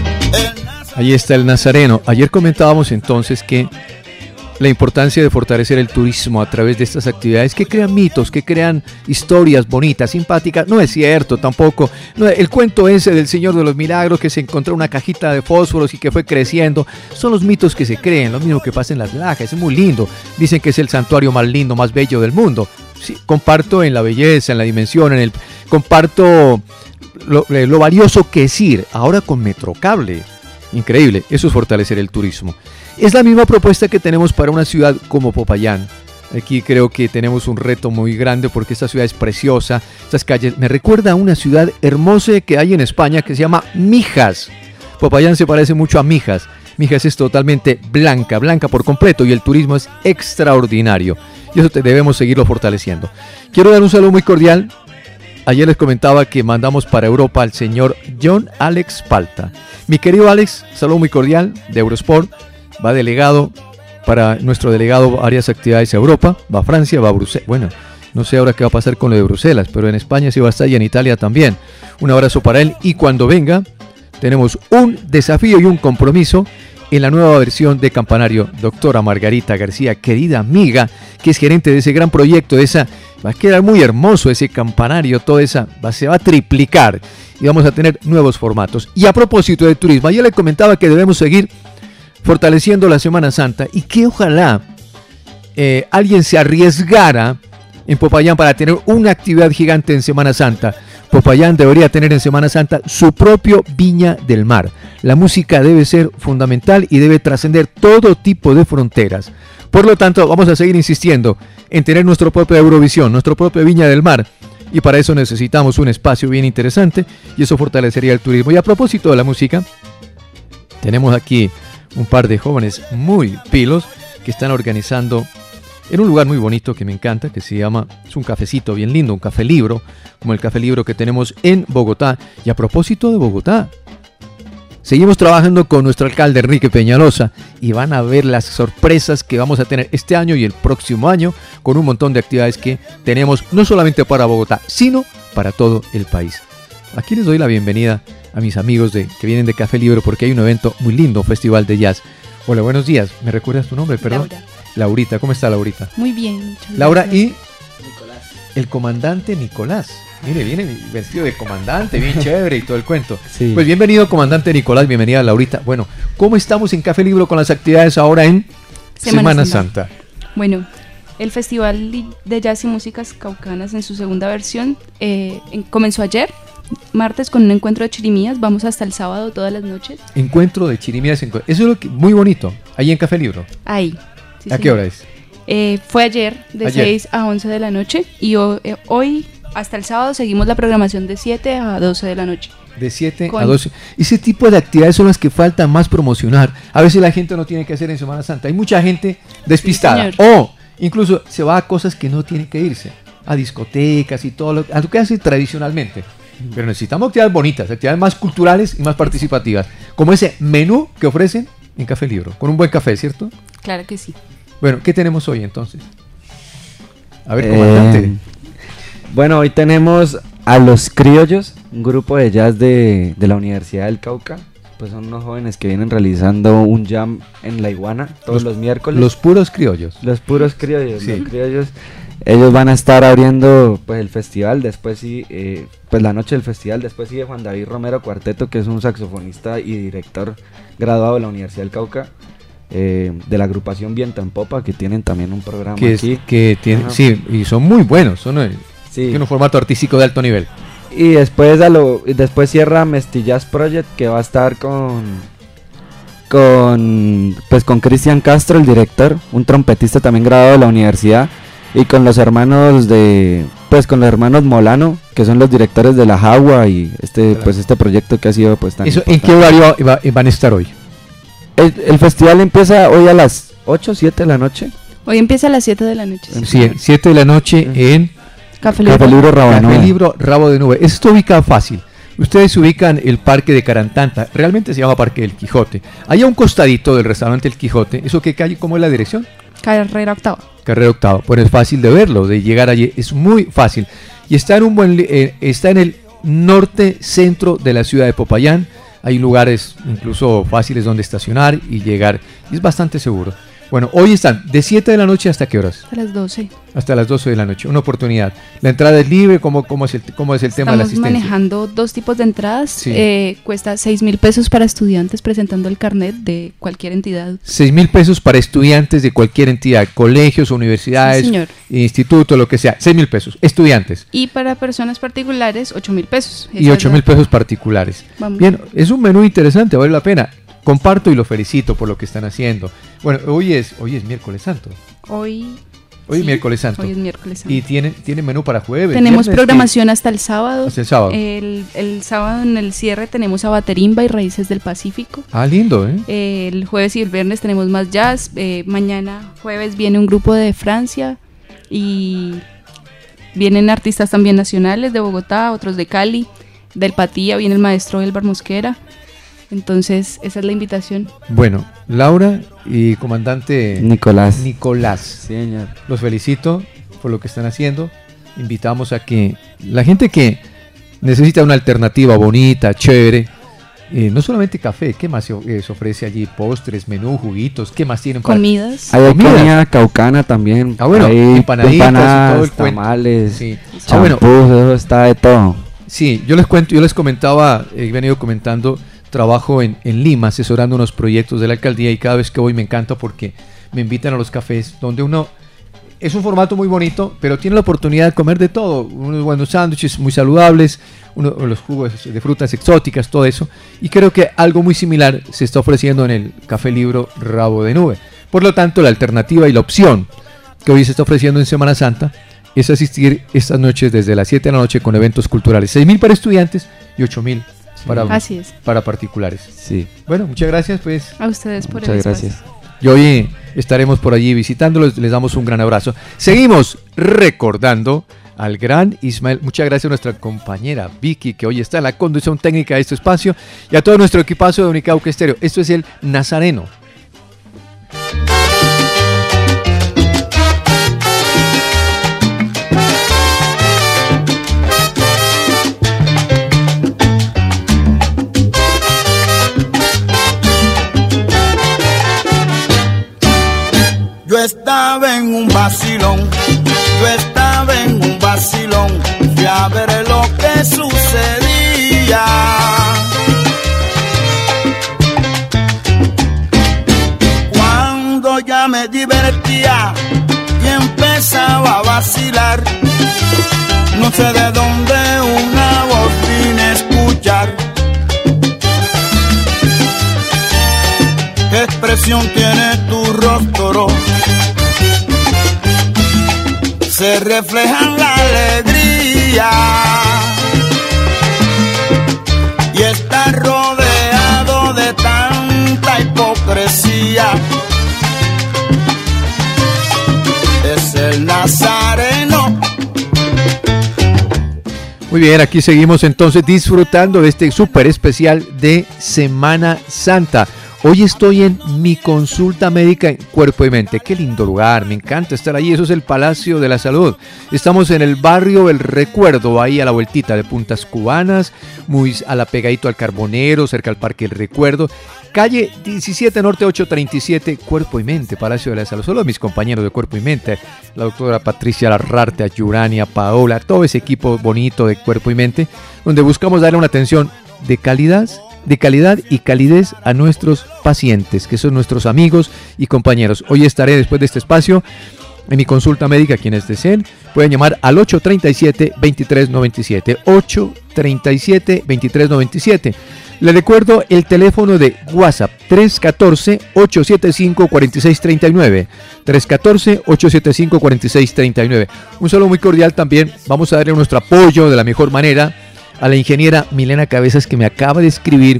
Speaker 9: el Nazareno.
Speaker 2: Ahí está el Nazareno. Ayer comentábamos entonces que la importancia de fortalecer el turismo a través de estas actividades que crean mitos, que crean historias bonitas, simpáticas. No es cierto tampoco. No, el cuento ese del Señor de los Milagros que se encontró una cajita de fósforos y que fue creciendo, son los mitos que se creen, lo mismo que pasa en las lajas. Es muy lindo. Dicen que es el santuario más lindo, más bello del mundo. Sí, comparto en la belleza, en la dimensión, en el comparto lo, lo valioso que es ir. Ahora con Metrocable. Increíble, eso es fortalecer el turismo. Es la misma propuesta que tenemos para una ciudad como Popayán. Aquí creo que tenemos un reto muy grande porque esta ciudad es preciosa. Estas calles me recuerda a una ciudad hermosa que hay en España que se llama Mijas. Popayán se parece mucho a Mijas. Mijas es totalmente blanca, blanca por completo y el turismo es extraordinario. Y eso te debemos seguirlo fortaleciendo. Quiero dar un saludo muy cordial. Ayer les comentaba que mandamos para Europa al señor John Alex Palta. Mi querido Alex, saludo muy cordial de Eurosport. Va delegado, para nuestro delegado varias actividades a Europa, va a Francia, va a Bruselas. Bueno, no sé ahora qué va a pasar con lo de Bruselas, pero en España sí va a estar y en Italia también. Un abrazo para él y cuando venga tenemos un desafío y un compromiso en la nueva versión de Campanario. Doctora Margarita García, querida amiga, que es gerente de ese gran proyecto, de esa, va a quedar muy hermoso ese campanario, toda esa, va, se va a triplicar y vamos a tener nuevos formatos. Y a propósito de turismo, ayer le comentaba que debemos seguir fortaleciendo la Semana Santa y que ojalá eh, alguien se arriesgara en Popayán para tener una actividad gigante en Semana Santa. Popayán debería tener en Semana Santa su propio Viña del Mar. La música debe ser fundamental y debe trascender todo tipo de fronteras. Por lo tanto, vamos a seguir insistiendo en tener nuestro propio Eurovisión, nuestro propio Viña del Mar. Y para eso necesitamos un espacio bien interesante y eso fortalecería el turismo. Y a propósito de la música, tenemos aquí un par de jóvenes muy pilos que están organizando en un lugar muy bonito que me encanta, que se llama, es un cafecito bien lindo, un café libro, como el café libro que tenemos en Bogotá. Y a propósito de Bogotá, seguimos trabajando con nuestro alcalde Enrique Peñalosa y van a ver las sorpresas que vamos a tener este año y el próximo año con un montón de actividades que tenemos no solamente para Bogotá, sino para todo el país. Aquí les doy la bienvenida a mis amigos de, que vienen de Café Libro porque hay un evento muy lindo, un festival de jazz. Hola, buenos días. ¿Me recuerdas tu nombre, perdón?
Speaker 10: Laura.
Speaker 2: Laurita, ¿cómo está Laurita?
Speaker 10: Muy bien, muchas
Speaker 2: Laura
Speaker 10: gracias.
Speaker 2: y Nicolás. El comandante Nicolás. Mire, viene vestido de comandante, bien chévere y todo el cuento.
Speaker 11: Sí.
Speaker 2: Pues bienvenido, comandante Nicolás, bienvenida Laurita. Bueno, ¿cómo estamos en Café Libro con las actividades ahora en Semana,
Speaker 10: Semana
Speaker 2: Santa?
Speaker 10: Santa. Bueno, el Festival de Jazz y Músicas Caucanas en su segunda versión eh, en- comenzó ayer, martes, con un encuentro de chirimías. Vamos hasta el sábado todas las noches.
Speaker 2: Encuentro de chirimías. encu- Eso es lo que, muy bonito, ahí en Café Libro.
Speaker 10: Ahí. sí,
Speaker 2: ¿A qué
Speaker 10: señor.
Speaker 2: hora es?
Speaker 10: Eh, fue ayer de
Speaker 2: Ayer.
Speaker 10: seis a once de la noche y ho- eh, hoy hasta el sábado seguimos la programación de siete a doce de la noche.
Speaker 2: De siete
Speaker 10: Con-
Speaker 2: a doce. Ese tipo de actividades son las que falta más promocionar. A veces la gente no tiene que hacer en Semana Santa. Hay mucha gente despistada.
Speaker 10: Sí,
Speaker 2: o incluso se va a cosas que no tienen que irse. A discotecas y todo lo, a lo que hace tradicionalmente. Pero necesitamos actividades bonitas, actividades más culturales y más participativas. Como ese menú que ofrecen en Café Libro. Con un buen café, ¿cierto?
Speaker 10: Claro que sí.
Speaker 2: Bueno, ¿qué tenemos hoy entonces? A ver,
Speaker 11: Eh,
Speaker 2: comandante.
Speaker 11: Bueno, hoy tenemos a Los Criollos, un grupo de jazz de, de la Universidad del Cauca. Pues son unos jóvenes que vienen realizando un jam en La Iguana todos los, miércoles.
Speaker 2: Los puros criollos.
Speaker 11: Los puros criollos,
Speaker 2: Sí.
Speaker 11: los criollos. Ellos van a estar abriendo pues el festival, después sí, eh, pues la noche del festival, después sigue Juan David Romero Cuarteto, que es un saxofonista y director graduado de la Universidad del Cauca. eh, de la agrupación Viento en Popa, que tienen también un programa
Speaker 2: que es,
Speaker 11: aquí.
Speaker 2: que tiene, sí, y son muy buenos, son eh,
Speaker 11: sí.
Speaker 2: Tiene un formato artístico de alto nivel.
Speaker 11: Y después, a lo, y después cierra Mestillas Project, que va a estar con con pues con Cristian Castro, el director, un trompetista también graduado de la universidad, y con los hermanos de pues con los hermanos Molano, que son los directores de La Jagua y este claro. pues este proyecto que ha sido pues tan
Speaker 2: Eso,
Speaker 11: importante.
Speaker 2: ¿en qué horario va, van a estar hoy?
Speaker 11: El, el festival empieza hoy a las ocho, siete de la noche.
Speaker 10: Hoy empieza a las siete de la noche.
Speaker 2: Sí, siete de la noche en
Speaker 10: Café Libro,
Speaker 11: Café Libro Rabo de Nube.
Speaker 2: Café Libro Rabo de Nube. Esto está ubicado fácil. Ustedes se ubican el Parque de Carantanta, realmente se llama Parque del Quijote. Ahí a un costadito del restaurante El Quijote, ¿eso qué calle? ¿Cómo es la dirección?
Speaker 10: Carrera Octava.
Speaker 2: Carrera Octava. Bueno, es fácil de verlo, de llegar allí, es muy fácil. Y está en un buen, eh, está en el norte centro de la ciudad de Popayán. Hay lugares incluso fáciles donde estacionar y llegar. Y es bastante seguro. Bueno, hoy están de siete de la noche hasta qué horas?
Speaker 10: Hasta las doce.
Speaker 2: Hasta las doce de la noche, una oportunidad. La entrada es libre, ¿cómo, cómo, es, el, cómo es el tema de la asistencia?
Speaker 10: Estamos manejando dos tipos de entradas.
Speaker 2: Sí.
Speaker 10: Eh, cuesta seis mil pesos para estudiantes presentando el carnet de cualquier entidad.
Speaker 2: seis mil pesos para estudiantes de cualquier entidad, colegios, universidades,
Speaker 10: sí,
Speaker 2: instituto, lo que sea. seis mil pesos, estudiantes.
Speaker 10: Y para personas particulares, ocho mil pesos.
Speaker 2: Y ocho mil pesos particulares.
Speaker 10: Vamos.
Speaker 2: Bien, es un menú interesante, vale la pena. Comparto y lo felicito por lo que están haciendo. Bueno, hoy es, hoy es miércoles santo.
Speaker 10: Hoy...
Speaker 2: Hoy
Speaker 10: sí,
Speaker 2: es miércoles santo.
Speaker 10: Hoy es miércoles santo.
Speaker 2: Y tiene, tiene menú para jueves.
Speaker 10: Tenemos
Speaker 2: viernes,
Speaker 10: programación hasta el sábado.
Speaker 2: Hasta el sábado.
Speaker 10: El, el sábado en el cierre tenemos a Baterimba y Raíces del Pacífico.
Speaker 2: Ah, lindo, ¿eh?
Speaker 10: Eh, el jueves y el viernes tenemos más jazz. Eh, mañana jueves viene un grupo de Francia y vienen artistas también nacionales de Bogotá, otros de Cali, del Patía, viene el maestro Elbar Mosquera. Entonces, esa es la invitación.
Speaker 2: Bueno, Laura y comandante
Speaker 11: Nicolás.
Speaker 2: Nicolás.
Speaker 11: Sí, señor.
Speaker 2: Los felicito por lo que están haciendo. Invitamos a que la gente que necesita una alternativa bonita, chévere, eh, no solamente café, ¿qué más se, eh, se ofrece allí? Postres, menú, juguitos, ¿qué más tienen? Para...
Speaker 10: Comidas.
Speaker 11: Hay
Speaker 2: Comidas.
Speaker 11: comida caucana también.
Speaker 2: Ah, bueno,
Speaker 11: hay
Speaker 2: empanaditas
Speaker 11: empanadas,
Speaker 2: y todo el
Speaker 11: tamales,
Speaker 2: sí.
Speaker 11: champús,
Speaker 2: Ah, bueno.
Speaker 11: eso está de todo.
Speaker 2: Sí, yo les cuento, yo les comentaba, he venido comentando, trabajo en, en Lima asesorando unos proyectos de la alcaldía y cada vez que voy me encanta porque me invitan a los cafés donde uno, es un formato muy bonito, pero tiene la oportunidad de comer de todo, unos buenos sándwiches muy saludables, uno, los jugos de frutas exóticas, todo eso, y creo que algo muy similar se está ofreciendo en el Café Libro Rabo de Nube. Por lo tanto, la alternativa y la opción que hoy se está ofreciendo en Semana Santa es asistir estas noches desde las siete de la noche con eventos culturales, seis mil para estudiantes y ocho mil para,
Speaker 10: Así es.
Speaker 2: para particulares.
Speaker 11: Sí.
Speaker 2: Bueno, muchas gracias pues.
Speaker 10: A ustedes por
Speaker 11: Muchas
Speaker 10: el
Speaker 11: gracias.
Speaker 10: espacio.
Speaker 2: Y hoy estaremos por allí visitándolos, les damos un gran abrazo. Seguimos recordando al gran Ismael. Muchas gracias a nuestra compañera Vicky, que hoy está en la conducción técnica de este espacio, y a todo nuestro equipazo de Unicauca Estéreo. Esto es el Nazareno.
Speaker 9: Yo estaba en un vacilón, yo estaba en un vacilón, fui a ver lo que sucedía. Cuando ya me divertía y empezaba a vacilar, no sé de dónde una voz vine a escuchar. ¿Qué expresión tiene tu rostro? Se refleja en la alegría y está rodeado de tanta hipocresía. Es el Nazareno.
Speaker 2: Muy bien, aquí seguimos entonces disfrutando de este súper especial de Semana Santa. Hoy estoy en mi consulta médica en Cuerpo y Mente. Qué lindo lugar, me encanta estar allí. Eso es el Palacio de la Salud. Estamos en el barrio El Recuerdo, ahí a la vueltita de Puntas Cubanas, muy a la pegadito al Carbonero, cerca al Parque El Recuerdo. Calle diecisiete Norte ochocientos treinta y siete, Cuerpo y Mente, Palacio de la Salud. Solo mis compañeros de Cuerpo y Mente, la doctora Patricia Larrarte, Yurania, Paola, todo ese equipo bonito de Cuerpo y Mente, donde buscamos darle una atención de calidad de calidad y calidez a nuestros pacientes, que son nuestros amigos y compañeros. Hoy estaré, después de este espacio, en mi consulta médica. Quienes deseen pueden llamar al ocho tres siete, dos tres nueve siete, ocho tres siete, dos tres nueve siete. Le recuerdo el teléfono de WhatsApp, tres uno cuatro, ocho siete cinco, cuatro seis tres nueve, tres uno cuatro, ocho siete cinco, cuatro seis tres nueve. Un saludo muy cordial también, vamos a darle nuestro apoyo de la mejor manera a la ingeniera Milena Cabezas, que me acaba de escribir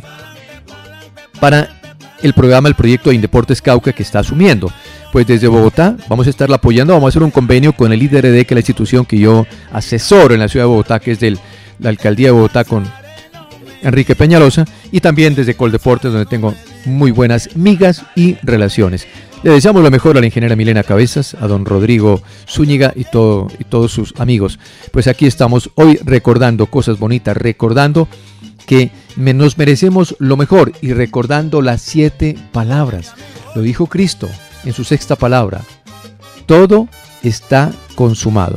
Speaker 2: para el programa, el proyecto de Indeportes Cauca que está asumiendo. Pues desde Bogotá vamos a estarla apoyando, vamos a hacer un convenio con el I D R D, que es la institución que yo asesoro en la ciudad de Bogotá, que es de la alcaldía de Bogotá, con Enrique Peñalosa, y también desde Coldeportes, donde tengo muy buenas migas y relaciones. Le deseamos lo mejor a la ingeniera Milena Cabezas, a don Rodrigo Zúñiga y, todo, y todos sus amigos. Pues aquí estamos hoy recordando cosas bonitas, recordando que nos merecemos lo mejor y recordando las siete palabras. Lo dijo Cristo en su sexta palabra: todo está consumado.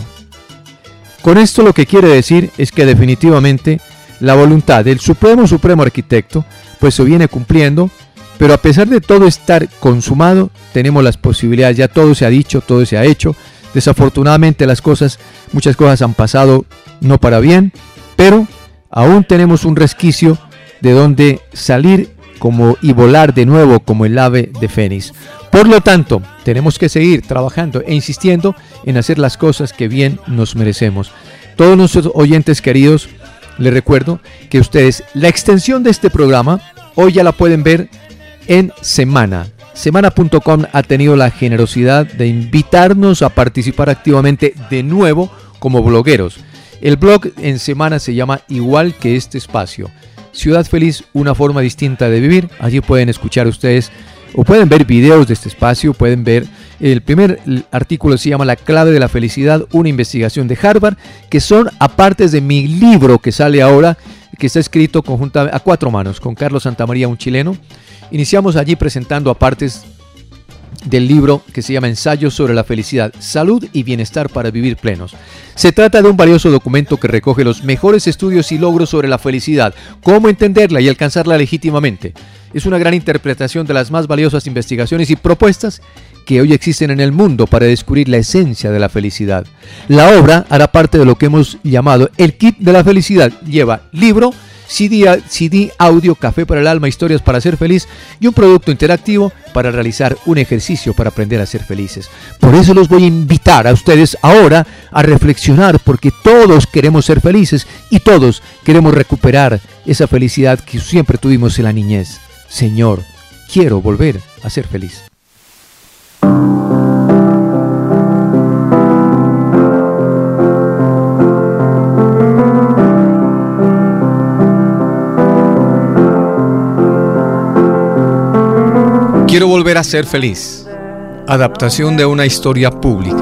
Speaker 2: Con esto lo que quiere decir es que definitivamente la voluntad del Supremo Supremo Arquitecto pues se viene cumpliendo, pero a pesar de todo estar consumado, tenemos las posibilidades, ya todo se ha dicho, todo se ha hecho. Desafortunadamente las cosas, muchas cosas han pasado no para bien, pero aún tenemos un resquicio de donde salir como y volar de nuevo como el ave de fénix. Por lo tanto, tenemos que seguir trabajando e insistiendo en hacer las cosas que bien nos merecemos. Todos nuestros oyentes queridos, les recuerdo que ustedes la extensión de este programa hoy ya la pueden ver en Semana. Semana punto com ha tenido la generosidad de invitarnos a participar activamente de nuevo como blogueros. El blog en Semana se llama igual que este espacio, Ciudad Feliz, una forma distinta de vivir. Allí pueden escuchar ustedes o pueden ver videos de este espacio, pueden ver el primer artículo, se llama La clave de la felicidad, una investigación de Harvard, que son apartes de mi libro que sale ahora, que está escrito conjunta, a cuatro manos con Carlos Santamaría, un chileno. Iniciamos allí presentando apartes del libro que se llama Ensayos sobre la felicidad, salud y bienestar para vivir plenos. Se trata de un valioso documento que recoge los mejores estudios y logros sobre la felicidad, cómo entenderla y alcanzarla legítimamente. Es una gran interpretación de las más valiosas investigaciones y propuestas que hoy existen en el mundo para descubrir la esencia de la felicidad. La obra hará parte de lo que hemos llamado el kit de la felicidad. Lleva libro, C D, C D, audio, café para el alma, historias para ser feliz y un producto interactivo para realizar un ejercicio para aprender a ser felices. Por eso los voy a invitar a ustedes ahora a reflexionar, porque todos queremos ser felices y todos queremos recuperar esa felicidad que siempre tuvimos en la niñez. Señor, quiero volver a ser feliz. Quiero volver a ser feliz. Adaptación de una historia pública.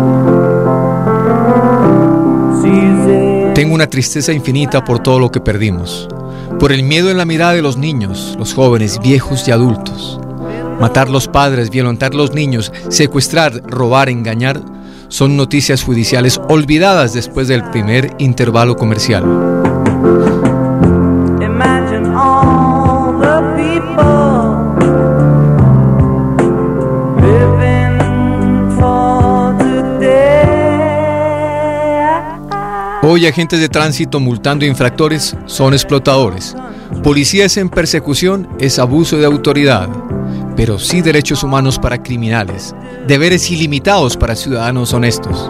Speaker 2: Tengo una tristeza infinita por todo lo que perdimos, por el miedo en la mirada de los niños, los jóvenes, viejos y adultos. Matar los padres, violentar los niños, secuestrar, robar, engañar, son noticias judiciales olvidadas después del primer intervalo comercial. Imagine all the people. Hoy agentes de tránsito multando infractores son explotadores. Policías en persecución es abuso de autoridad. Pero sí derechos humanos para criminales. Deberes ilimitados para ciudadanos honestos.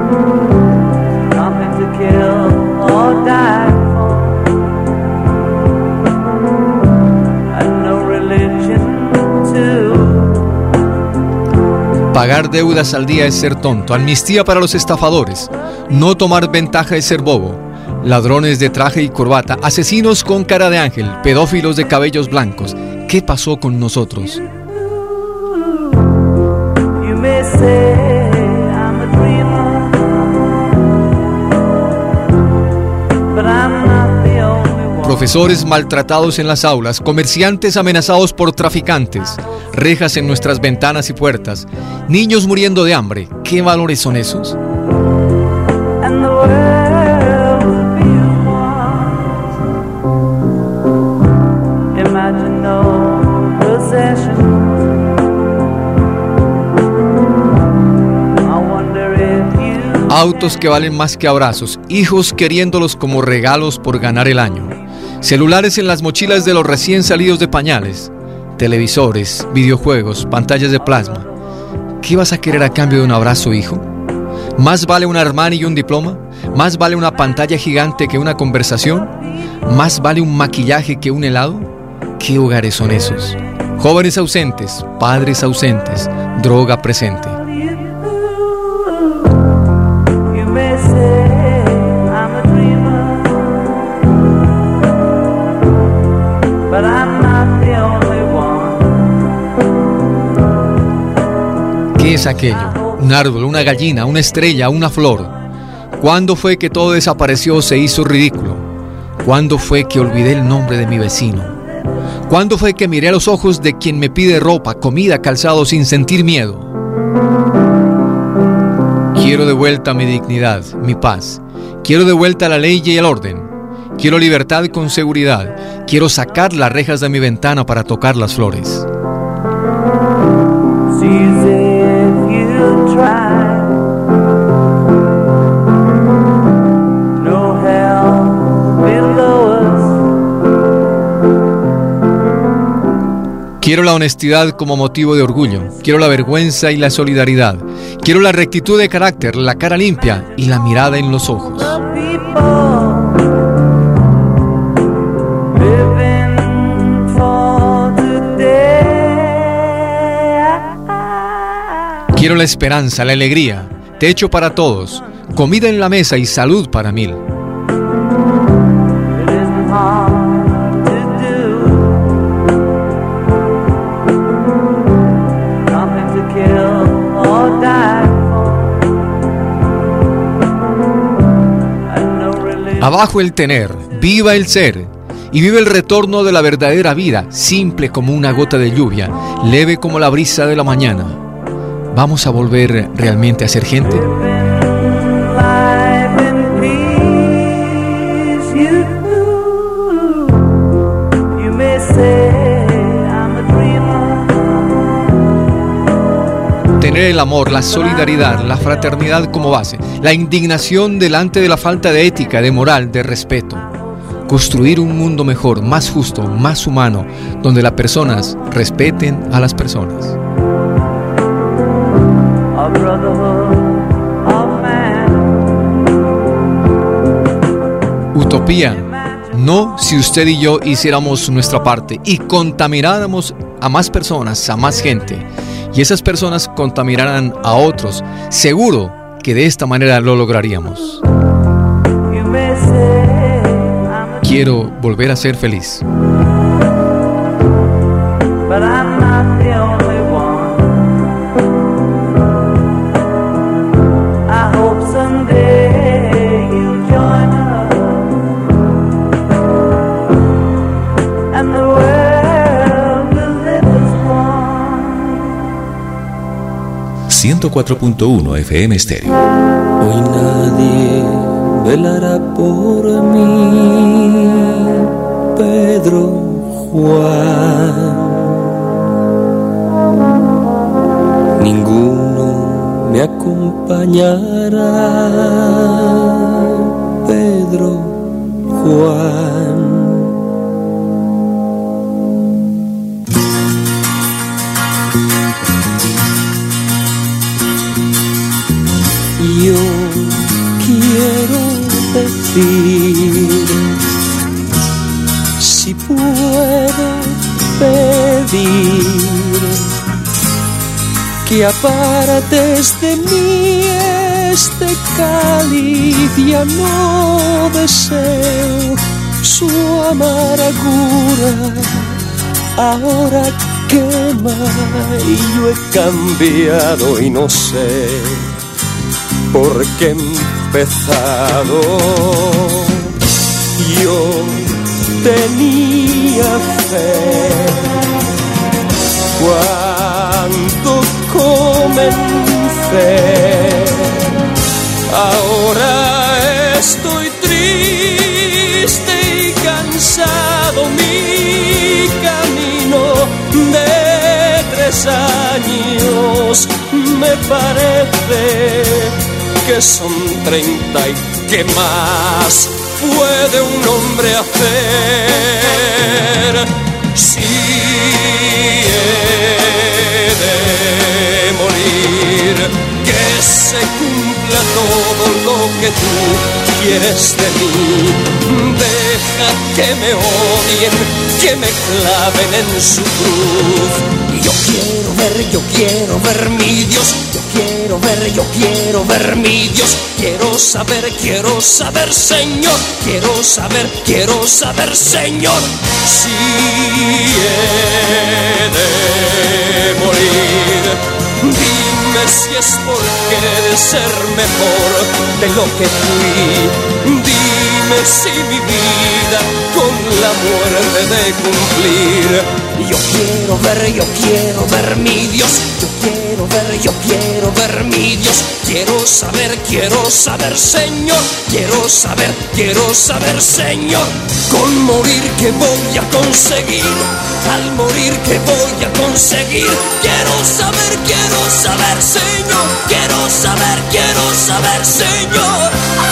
Speaker 2: Pagar deudas al día es ser tonto. Amnistía para los estafadores. No tomar ventaja es ser bobo. Ladrones de traje y corbata. Asesinos con cara de ángel. Pedófilos de cabellos blancos. ¿Qué pasó con nosotros? Profesores maltratados en las aulas, comerciantes amenazados por traficantes, rejas en nuestras ventanas y puertas, niños muriendo de hambre. ¿Qué valores son esos? autos que valen más que abrazos, hijos queriéndolos como regalos por ganar el año, celulares en las mochilas de los recién salidos de pañales, televisores, videojuegos, pantallas de plasma. ¿Qué vas a querer a cambio de un abrazo, hijo? ¿Más vale un Armani y un diploma? ¿Más vale una pantalla gigante que una conversación? ¿Más vale un maquillaje que un helado? ¿Qué hogares son esos? Jóvenes ausentes, padres ausentes, droga presente. ¿Qué es aquello? Un árbol, una gallina, una estrella, una flor. ¿Cuándo fue que todo desapareció, se hizo ridículo? ¿Cuándo fue que olvidé el nombre de mi vecino? ¿Cuándo fue que miré a los ojos de quien me pide ropa, comida, calzado sin sentir miedo? Quiero de vuelta mi dignidad, mi paz. Quiero de vuelta la ley y el orden. Quiero libertad con seguridad. Quiero sacar las rejas de mi ventana para tocar las flores. Quiero la honestidad como motivo de orgullo. Quiero la vergüenza y la solidaridad. Quiero la rectitud de carácter, la cara limpia y la mirada en los ojos. Quiero la esperanza, la alegría, techo para todos, comida en la mesa y salud para mil. Abajo el tener, viva el ser, y vive el retorno de la verdadera vida, simple como una gota de lluvia, leve como la brisa de la mañana. ¿Vamos a volver realmente a ser gente? Tener el amor, la solidaridad, la fraternidad como base, la indignación delante de la falta de ética, de moral, de respeto. Construir un mundo mejor, más justo, más humano, donde las personas respeten a las personas. Utopía, no si usted y yo hiciéramos nuestra parte y contamináramos a más personas, a más gente. Y esas personas contaminarán a otros. Seguro que de esta manera lo lograríamos. Quiero volver a ser feliz.
Speaker 1: ciento cuatro punto uno F M Stereo.
Speaker 6: Hoy nadie velará por mí, Pedro Juan. Ninguno me acompañará, Pedro Juan. Yo quiero decir, si puedo pedir, que apartes de mí este cáliz, ya no deseo su amargura, ahora quema y yo he cambiado y no sé por qué he empezado. Yo tenía fe cuando comencé, ahora estoy triste y cansado. Mi camino de tres años me parece que son treinta y qué más puede un hombre hacer si he de morir, que se cumpla todo lo que tú quieres de mí. Deja que me odien, que me claven en su cruz. Y yo quiero ver, yo quiero ver mi Dios, yo quiero ver, yo quiero ver mi Dios. Quiero saber, quiero saber, Señor, quiero saber, quiero saber, Señor, si he de morir. Dime si es porque he de ser mejor de lo que fui. Dime si mi vida con la muerte de cumplir. Yo quiero ver, yo quiero ver mi Dios, yo quiero ver, yo quiero ver mi Dios. Quiero saber, quiero saber, Señor, quiero saber, quiero saber, Señor, con morir que voy a conseguir, al morir que voy a conseguir. Quiero saber, quiero saber, Señor, quiero saber, quiero saber, Señor.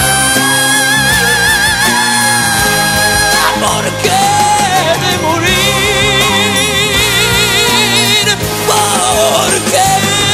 Speaker 6: ¿Por qué de morir? ¿Por qué?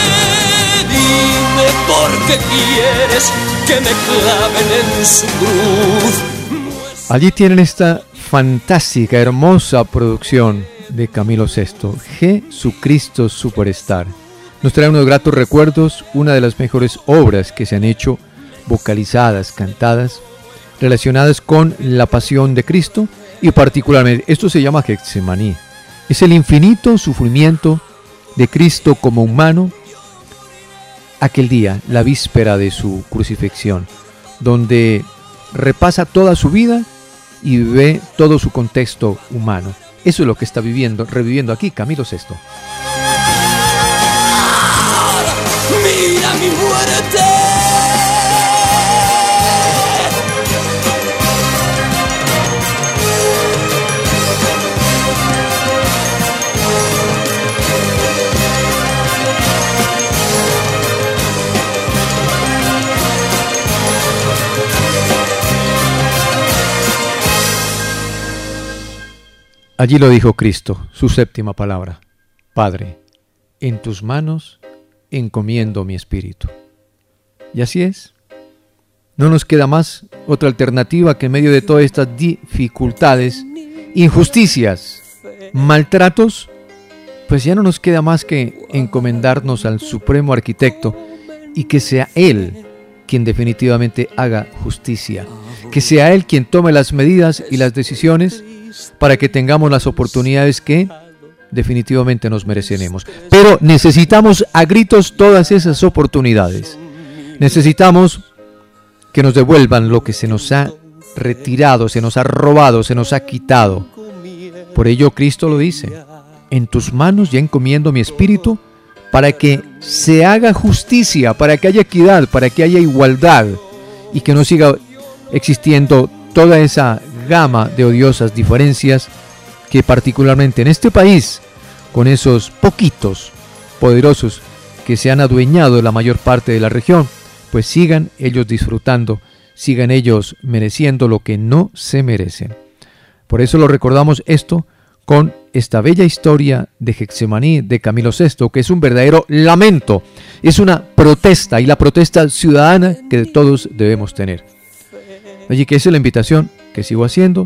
Speaker 6: Dime por qué quieres que me claven en su cruz.
Speaker 2: Allí tienen esta fantástica, hermosa producción de Camilo Sesto, Jesucristo Superstar. Nos trae unos gratos recuerdos, una de las mejores obras que se han hecho, vocalizadas, cantadas, relacionadas con la pasión de Cristo y particularmente, esto se llama Getsemaní. Es el infinito sufrimiento de Cristo como humano aquel día, la víspera de su crucifixión, donde repasa toda su vida y ve todo su contexto humano. Eso es lo que está viviendo, reviviendo aquí Camilo Sesto.
Speaker 6: Mira mi muerte.
Speaker 2: Allí lo dijo Cristo, su séptima palabra: Padre, en tus manos encomiendo mi espíritu. Y así es. No nos queda más otra alternativa que en medio de todas estas dificultades, injusticias, maltratos, pues ya no nos queda más que encomendarnos al Supremo Arquitecto y que sea Él quien definitivamente haga justicia, que sea Él quien tome las medidas y las decisiones para que tengamos las oportunidades que definitivamente nos mereceremos. Pero necesitamos a gritos todas esas oportunidades. Necesitamos que nos devuelvan lo que se nos ha retirado, se nos ha robado, se nos ha quitado. Por ello Cristo lo dice: en tus manos ya encomiendo mi espíritu, para que se haga justicia, para que haya equidad, para que haya igualdad y que no siga existiendo toda esa gama de odiosas diferencias que particularmente en este país, con esos poquitos poderosos que se han adueñado de la mayor parte de la región, pues sigan ellos disfrutando, sigan ellos mereciendo lo que no se merecen. Por eso lo recordamos esto con esta bella historia de Getsemaní de Camilo Sesto, que es un verdadero lamento, es una protesta, y la protesta ciudadana que todos debemos tener. Allí que esa es la invitación que sigo haciendo.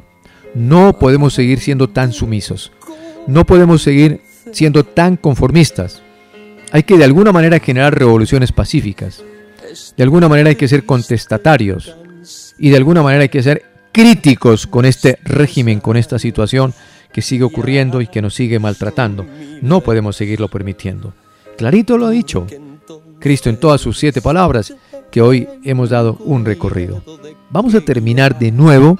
Speaker 2: No podemos seguir siendo tan sumisos, no podemos seguir siendo tan conformistas. Hay que de alguna manera generar revoluciones pacíficas, de alguna manera hay que ser contestatarios y de alguna manera hay que ser críticos con este régimen, con esta situación que sigue ocurriendo y que nos sigue maltratando. No podemos seguirlo permitiendo. Clarito lo ha dicho Cristo en todas sus siete palabras, que hoy hemos dado un recorrido. Vamos a terminar de nuevo,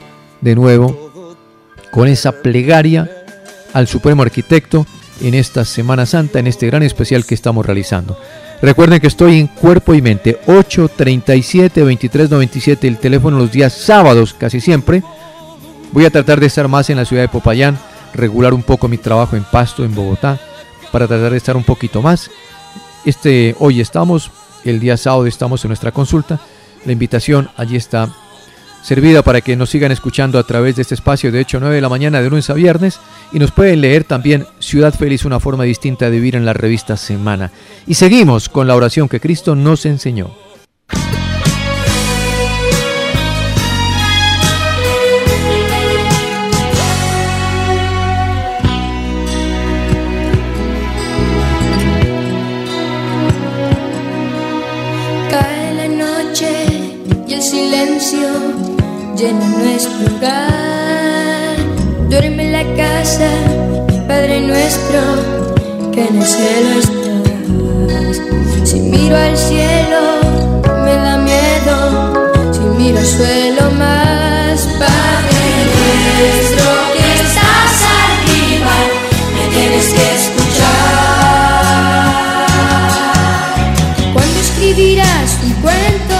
Speaker 2: de nuevo, con esa plegaria al Supremo Arquitecto en esta Semana Santa, en este gran especial que estamos realizando. Recuerden que estoy en Cuerpo y Mente, ocho treinta y siete, veintitrés noventa y siete, el teléfono los días sábados casi siempre. Voy a tratar de estar más en la ciudad de Popayán, regular un poco mi trabajo en Pasto, en Bogotá, para tratar de estar un poquito más. Este, hoy estamos el día sábado estamos en nuestra consulta. La invitación allí está servida para que nos sigan escuchando a través de este espacio de ocho a nueve de la mañana de lunes a viernes, y nos pueden leer también Ciudad Feliz, una forma distinta de vivir, en la revista Semana. Y seguimos con la oración que Cristo nos enseñó.
Speaker 12: Cae la noche y el silencio llena nuestro hogar. Duerme en la casa, Padre nuestro, que en el cielo estás. Si miro al cielo, me da miedo. Si miro al suelo, más. Padre nuestro, que estás arriba, me tienes que escuchar. ¿Cuándo escribirás un cuento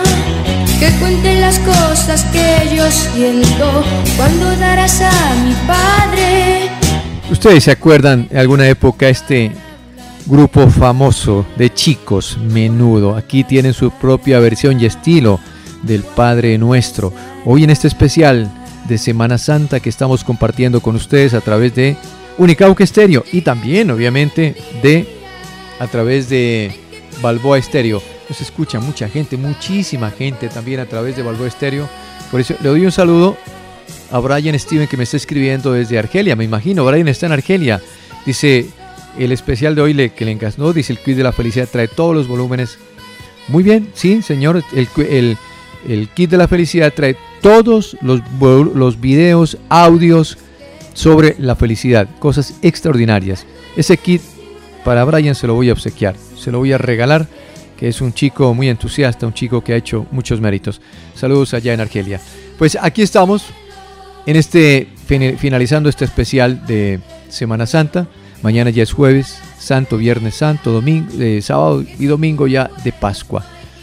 Speaker 12: que cuente las cosas que yo siento? ¿Cuándo darás a mi Padre?
Speaker 2: ¿Ustedes se acuerdan en alguna época este grupo famoso de chicos, Menudo? Aquí tienen su propia versión y estilo del Padre Nuestro. Hoy en este especial de Semana Santa que estamos compartiendo con ustedes a través de Unicauca Estéreo, y también obviamente de a través de Balboa Estéreo. Nos escucha mucha gente, muchísima gente también a través de Balboa Estéreo. Por eso le doy un saludo a Brian Steven, que me está escribiendo desde Argelia, me imagino. Brian está en Argelia. Dice, el especial de hoy le, que le encantó, dice, el quiz de la felicidad trae todos los volúmenes. Muy bien, sí, señor, el, el, el kit de la felicidad trae todos los, los videos, audios sobre la felicidad, cosas extraordinarias. Ese kit para Brian se lo voy a obsequiar, se lo voy a regalar, que es un chico muy entusiasta, un chico que ha hecho muchos méritos. Saludos allá en Argelia. Pues aquí estamos, en este finalizando este especial de Semana Santa. Mañana ya es jueves santo, viernes santo, domingo, eh, sábado y domingo ya de Pascua.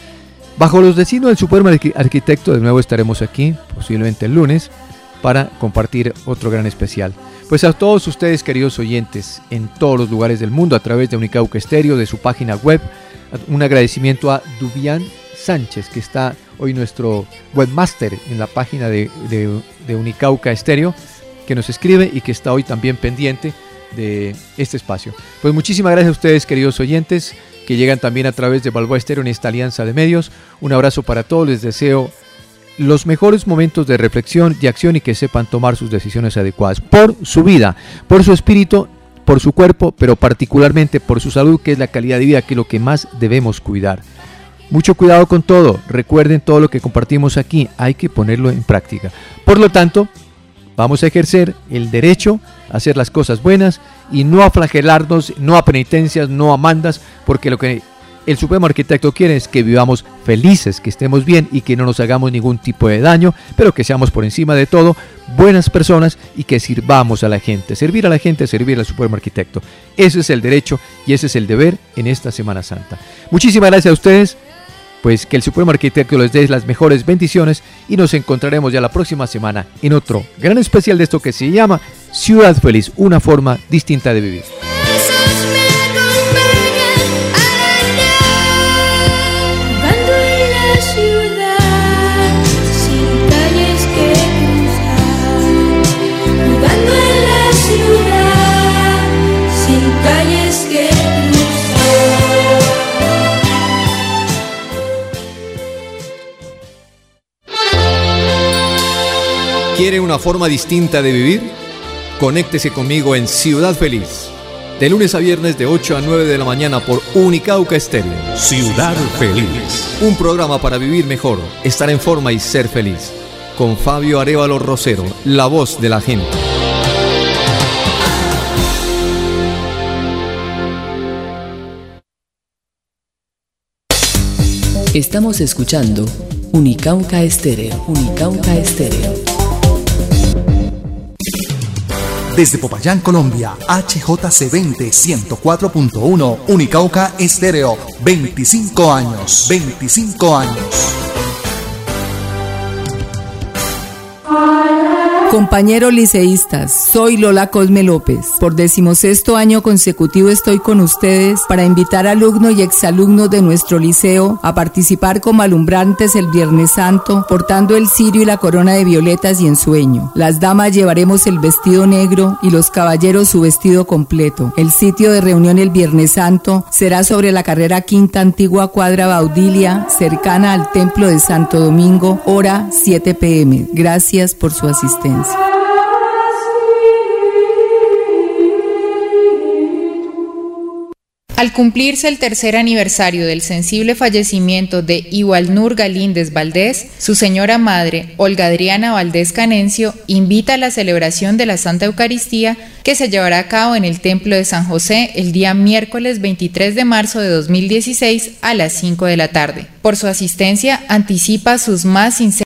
Speaker 2: Bajo los designios del Supremo Arquitecto, de nuevo estaremos aquí, posiblemente el lunes, para compartir otro gran especial. Pues a todos ustedes, queridos oyentes, en todos los lugares del mundo, a través de Unicauca Estéreo, de su página web, un agradecimiento a Dubián Sánchez, que está hoy nuestro webmaster en la página de, de, de Unicauca Estéreo, que nos escribe y que está hoy también pendiente de este espacio. Pues muchísimas gracias a ustedes, queridos oyentes, que llegan también a través de Balboa Estéreo en esta alianza de medios. Un abrazo para todos, les deseo los mejores momentos de reflexión y acción, y que sepan tomar sus decisiones adecuadas por su vida, por su espíritu, por su cuerpo, pero particularmente por su salud, que es la calidad de vida, que es lo que más debemos cuidar. Mucho cuidado con todo. Recuerden, todo lo que compartimos aquí hay que ponerlo en práctica. Por lo tanto, vamos a ejercer el derecho a hacer las cosas buenas y no a flagelarnos, no a penitencias, no a mandas, porque lo que el Supremo Arquitecto quiere es que vivamos felices, que estemos bien y que no nos hagamos ningún tipo de daño, pero que seamos por encima de todo buenas personas y que sirvamos a la gente. Servir a la gente, servir al Supremo Arquitecto. Ese es el derecho y ese es el deber en esta Semana Santa. Muchísimas gracias a ustedes. Pues que el Supremo Arquitecto les dé las mejores bendiciones, y nos encontraremos ya la próxima semana en otro gran especial de esto que se llama Ciudad Feliz, una forma distinta de vivir. ¿Quiere una forma distinta de vivir? Conéctese conmigo en Ciudad Feliz, de lunes a viernes de ocho a nueve de la mañana por Unicauca Estéreo.
Speaker 1: Ciudad Feliz,
Speaker 2: un programa para vivir mejor, estar en forma y ser feliz. Con Fabio Arévalo Rosero, la voz de la gente.
Speaker 13: Estamos escuchando Unicauca Estéreo. Unicauca Estéreo.
Speaker 14: Desde Popayán, Colombia, H J C veinte ciento cuatro punto uno, Unicauca Estéreo, veinticinco años, veinticinco años.
Speaker 15: Compañeros liceístas, soy Lola Cosme López. Por decimosexto año consecutivo estoy con ustedes para invitar a alumnos y exalumnos de nuestro liceo a participar como alumbrantes el Viernes Santo, portando el cirio y la corona de violetas y ensueño. Las damas llevaremos el vestido negro y los caballeros su vestido completo. El sitio de reunión el Viernes Santo será sobre la carrera quinta antigua cuadra Baudilia, cercana al Templo de Santo Domingo, hora siete pe eme. Gracias por su asistencia.
Speaker 16: Al cumplirse el tercer aniversario del sensible fallecimiento de Iwalnur Galíndez Valdés, su señora madre, Olga Adriana Valdés Canencio, invita a la celebración de la Santa Eucaristía que se llevará a cabo en el Templo de San José el día miércoles veintitrés de marzo de dos mil dieciséis a las cinco de la tarde. Por su asistencia, anticipa sus más sinceros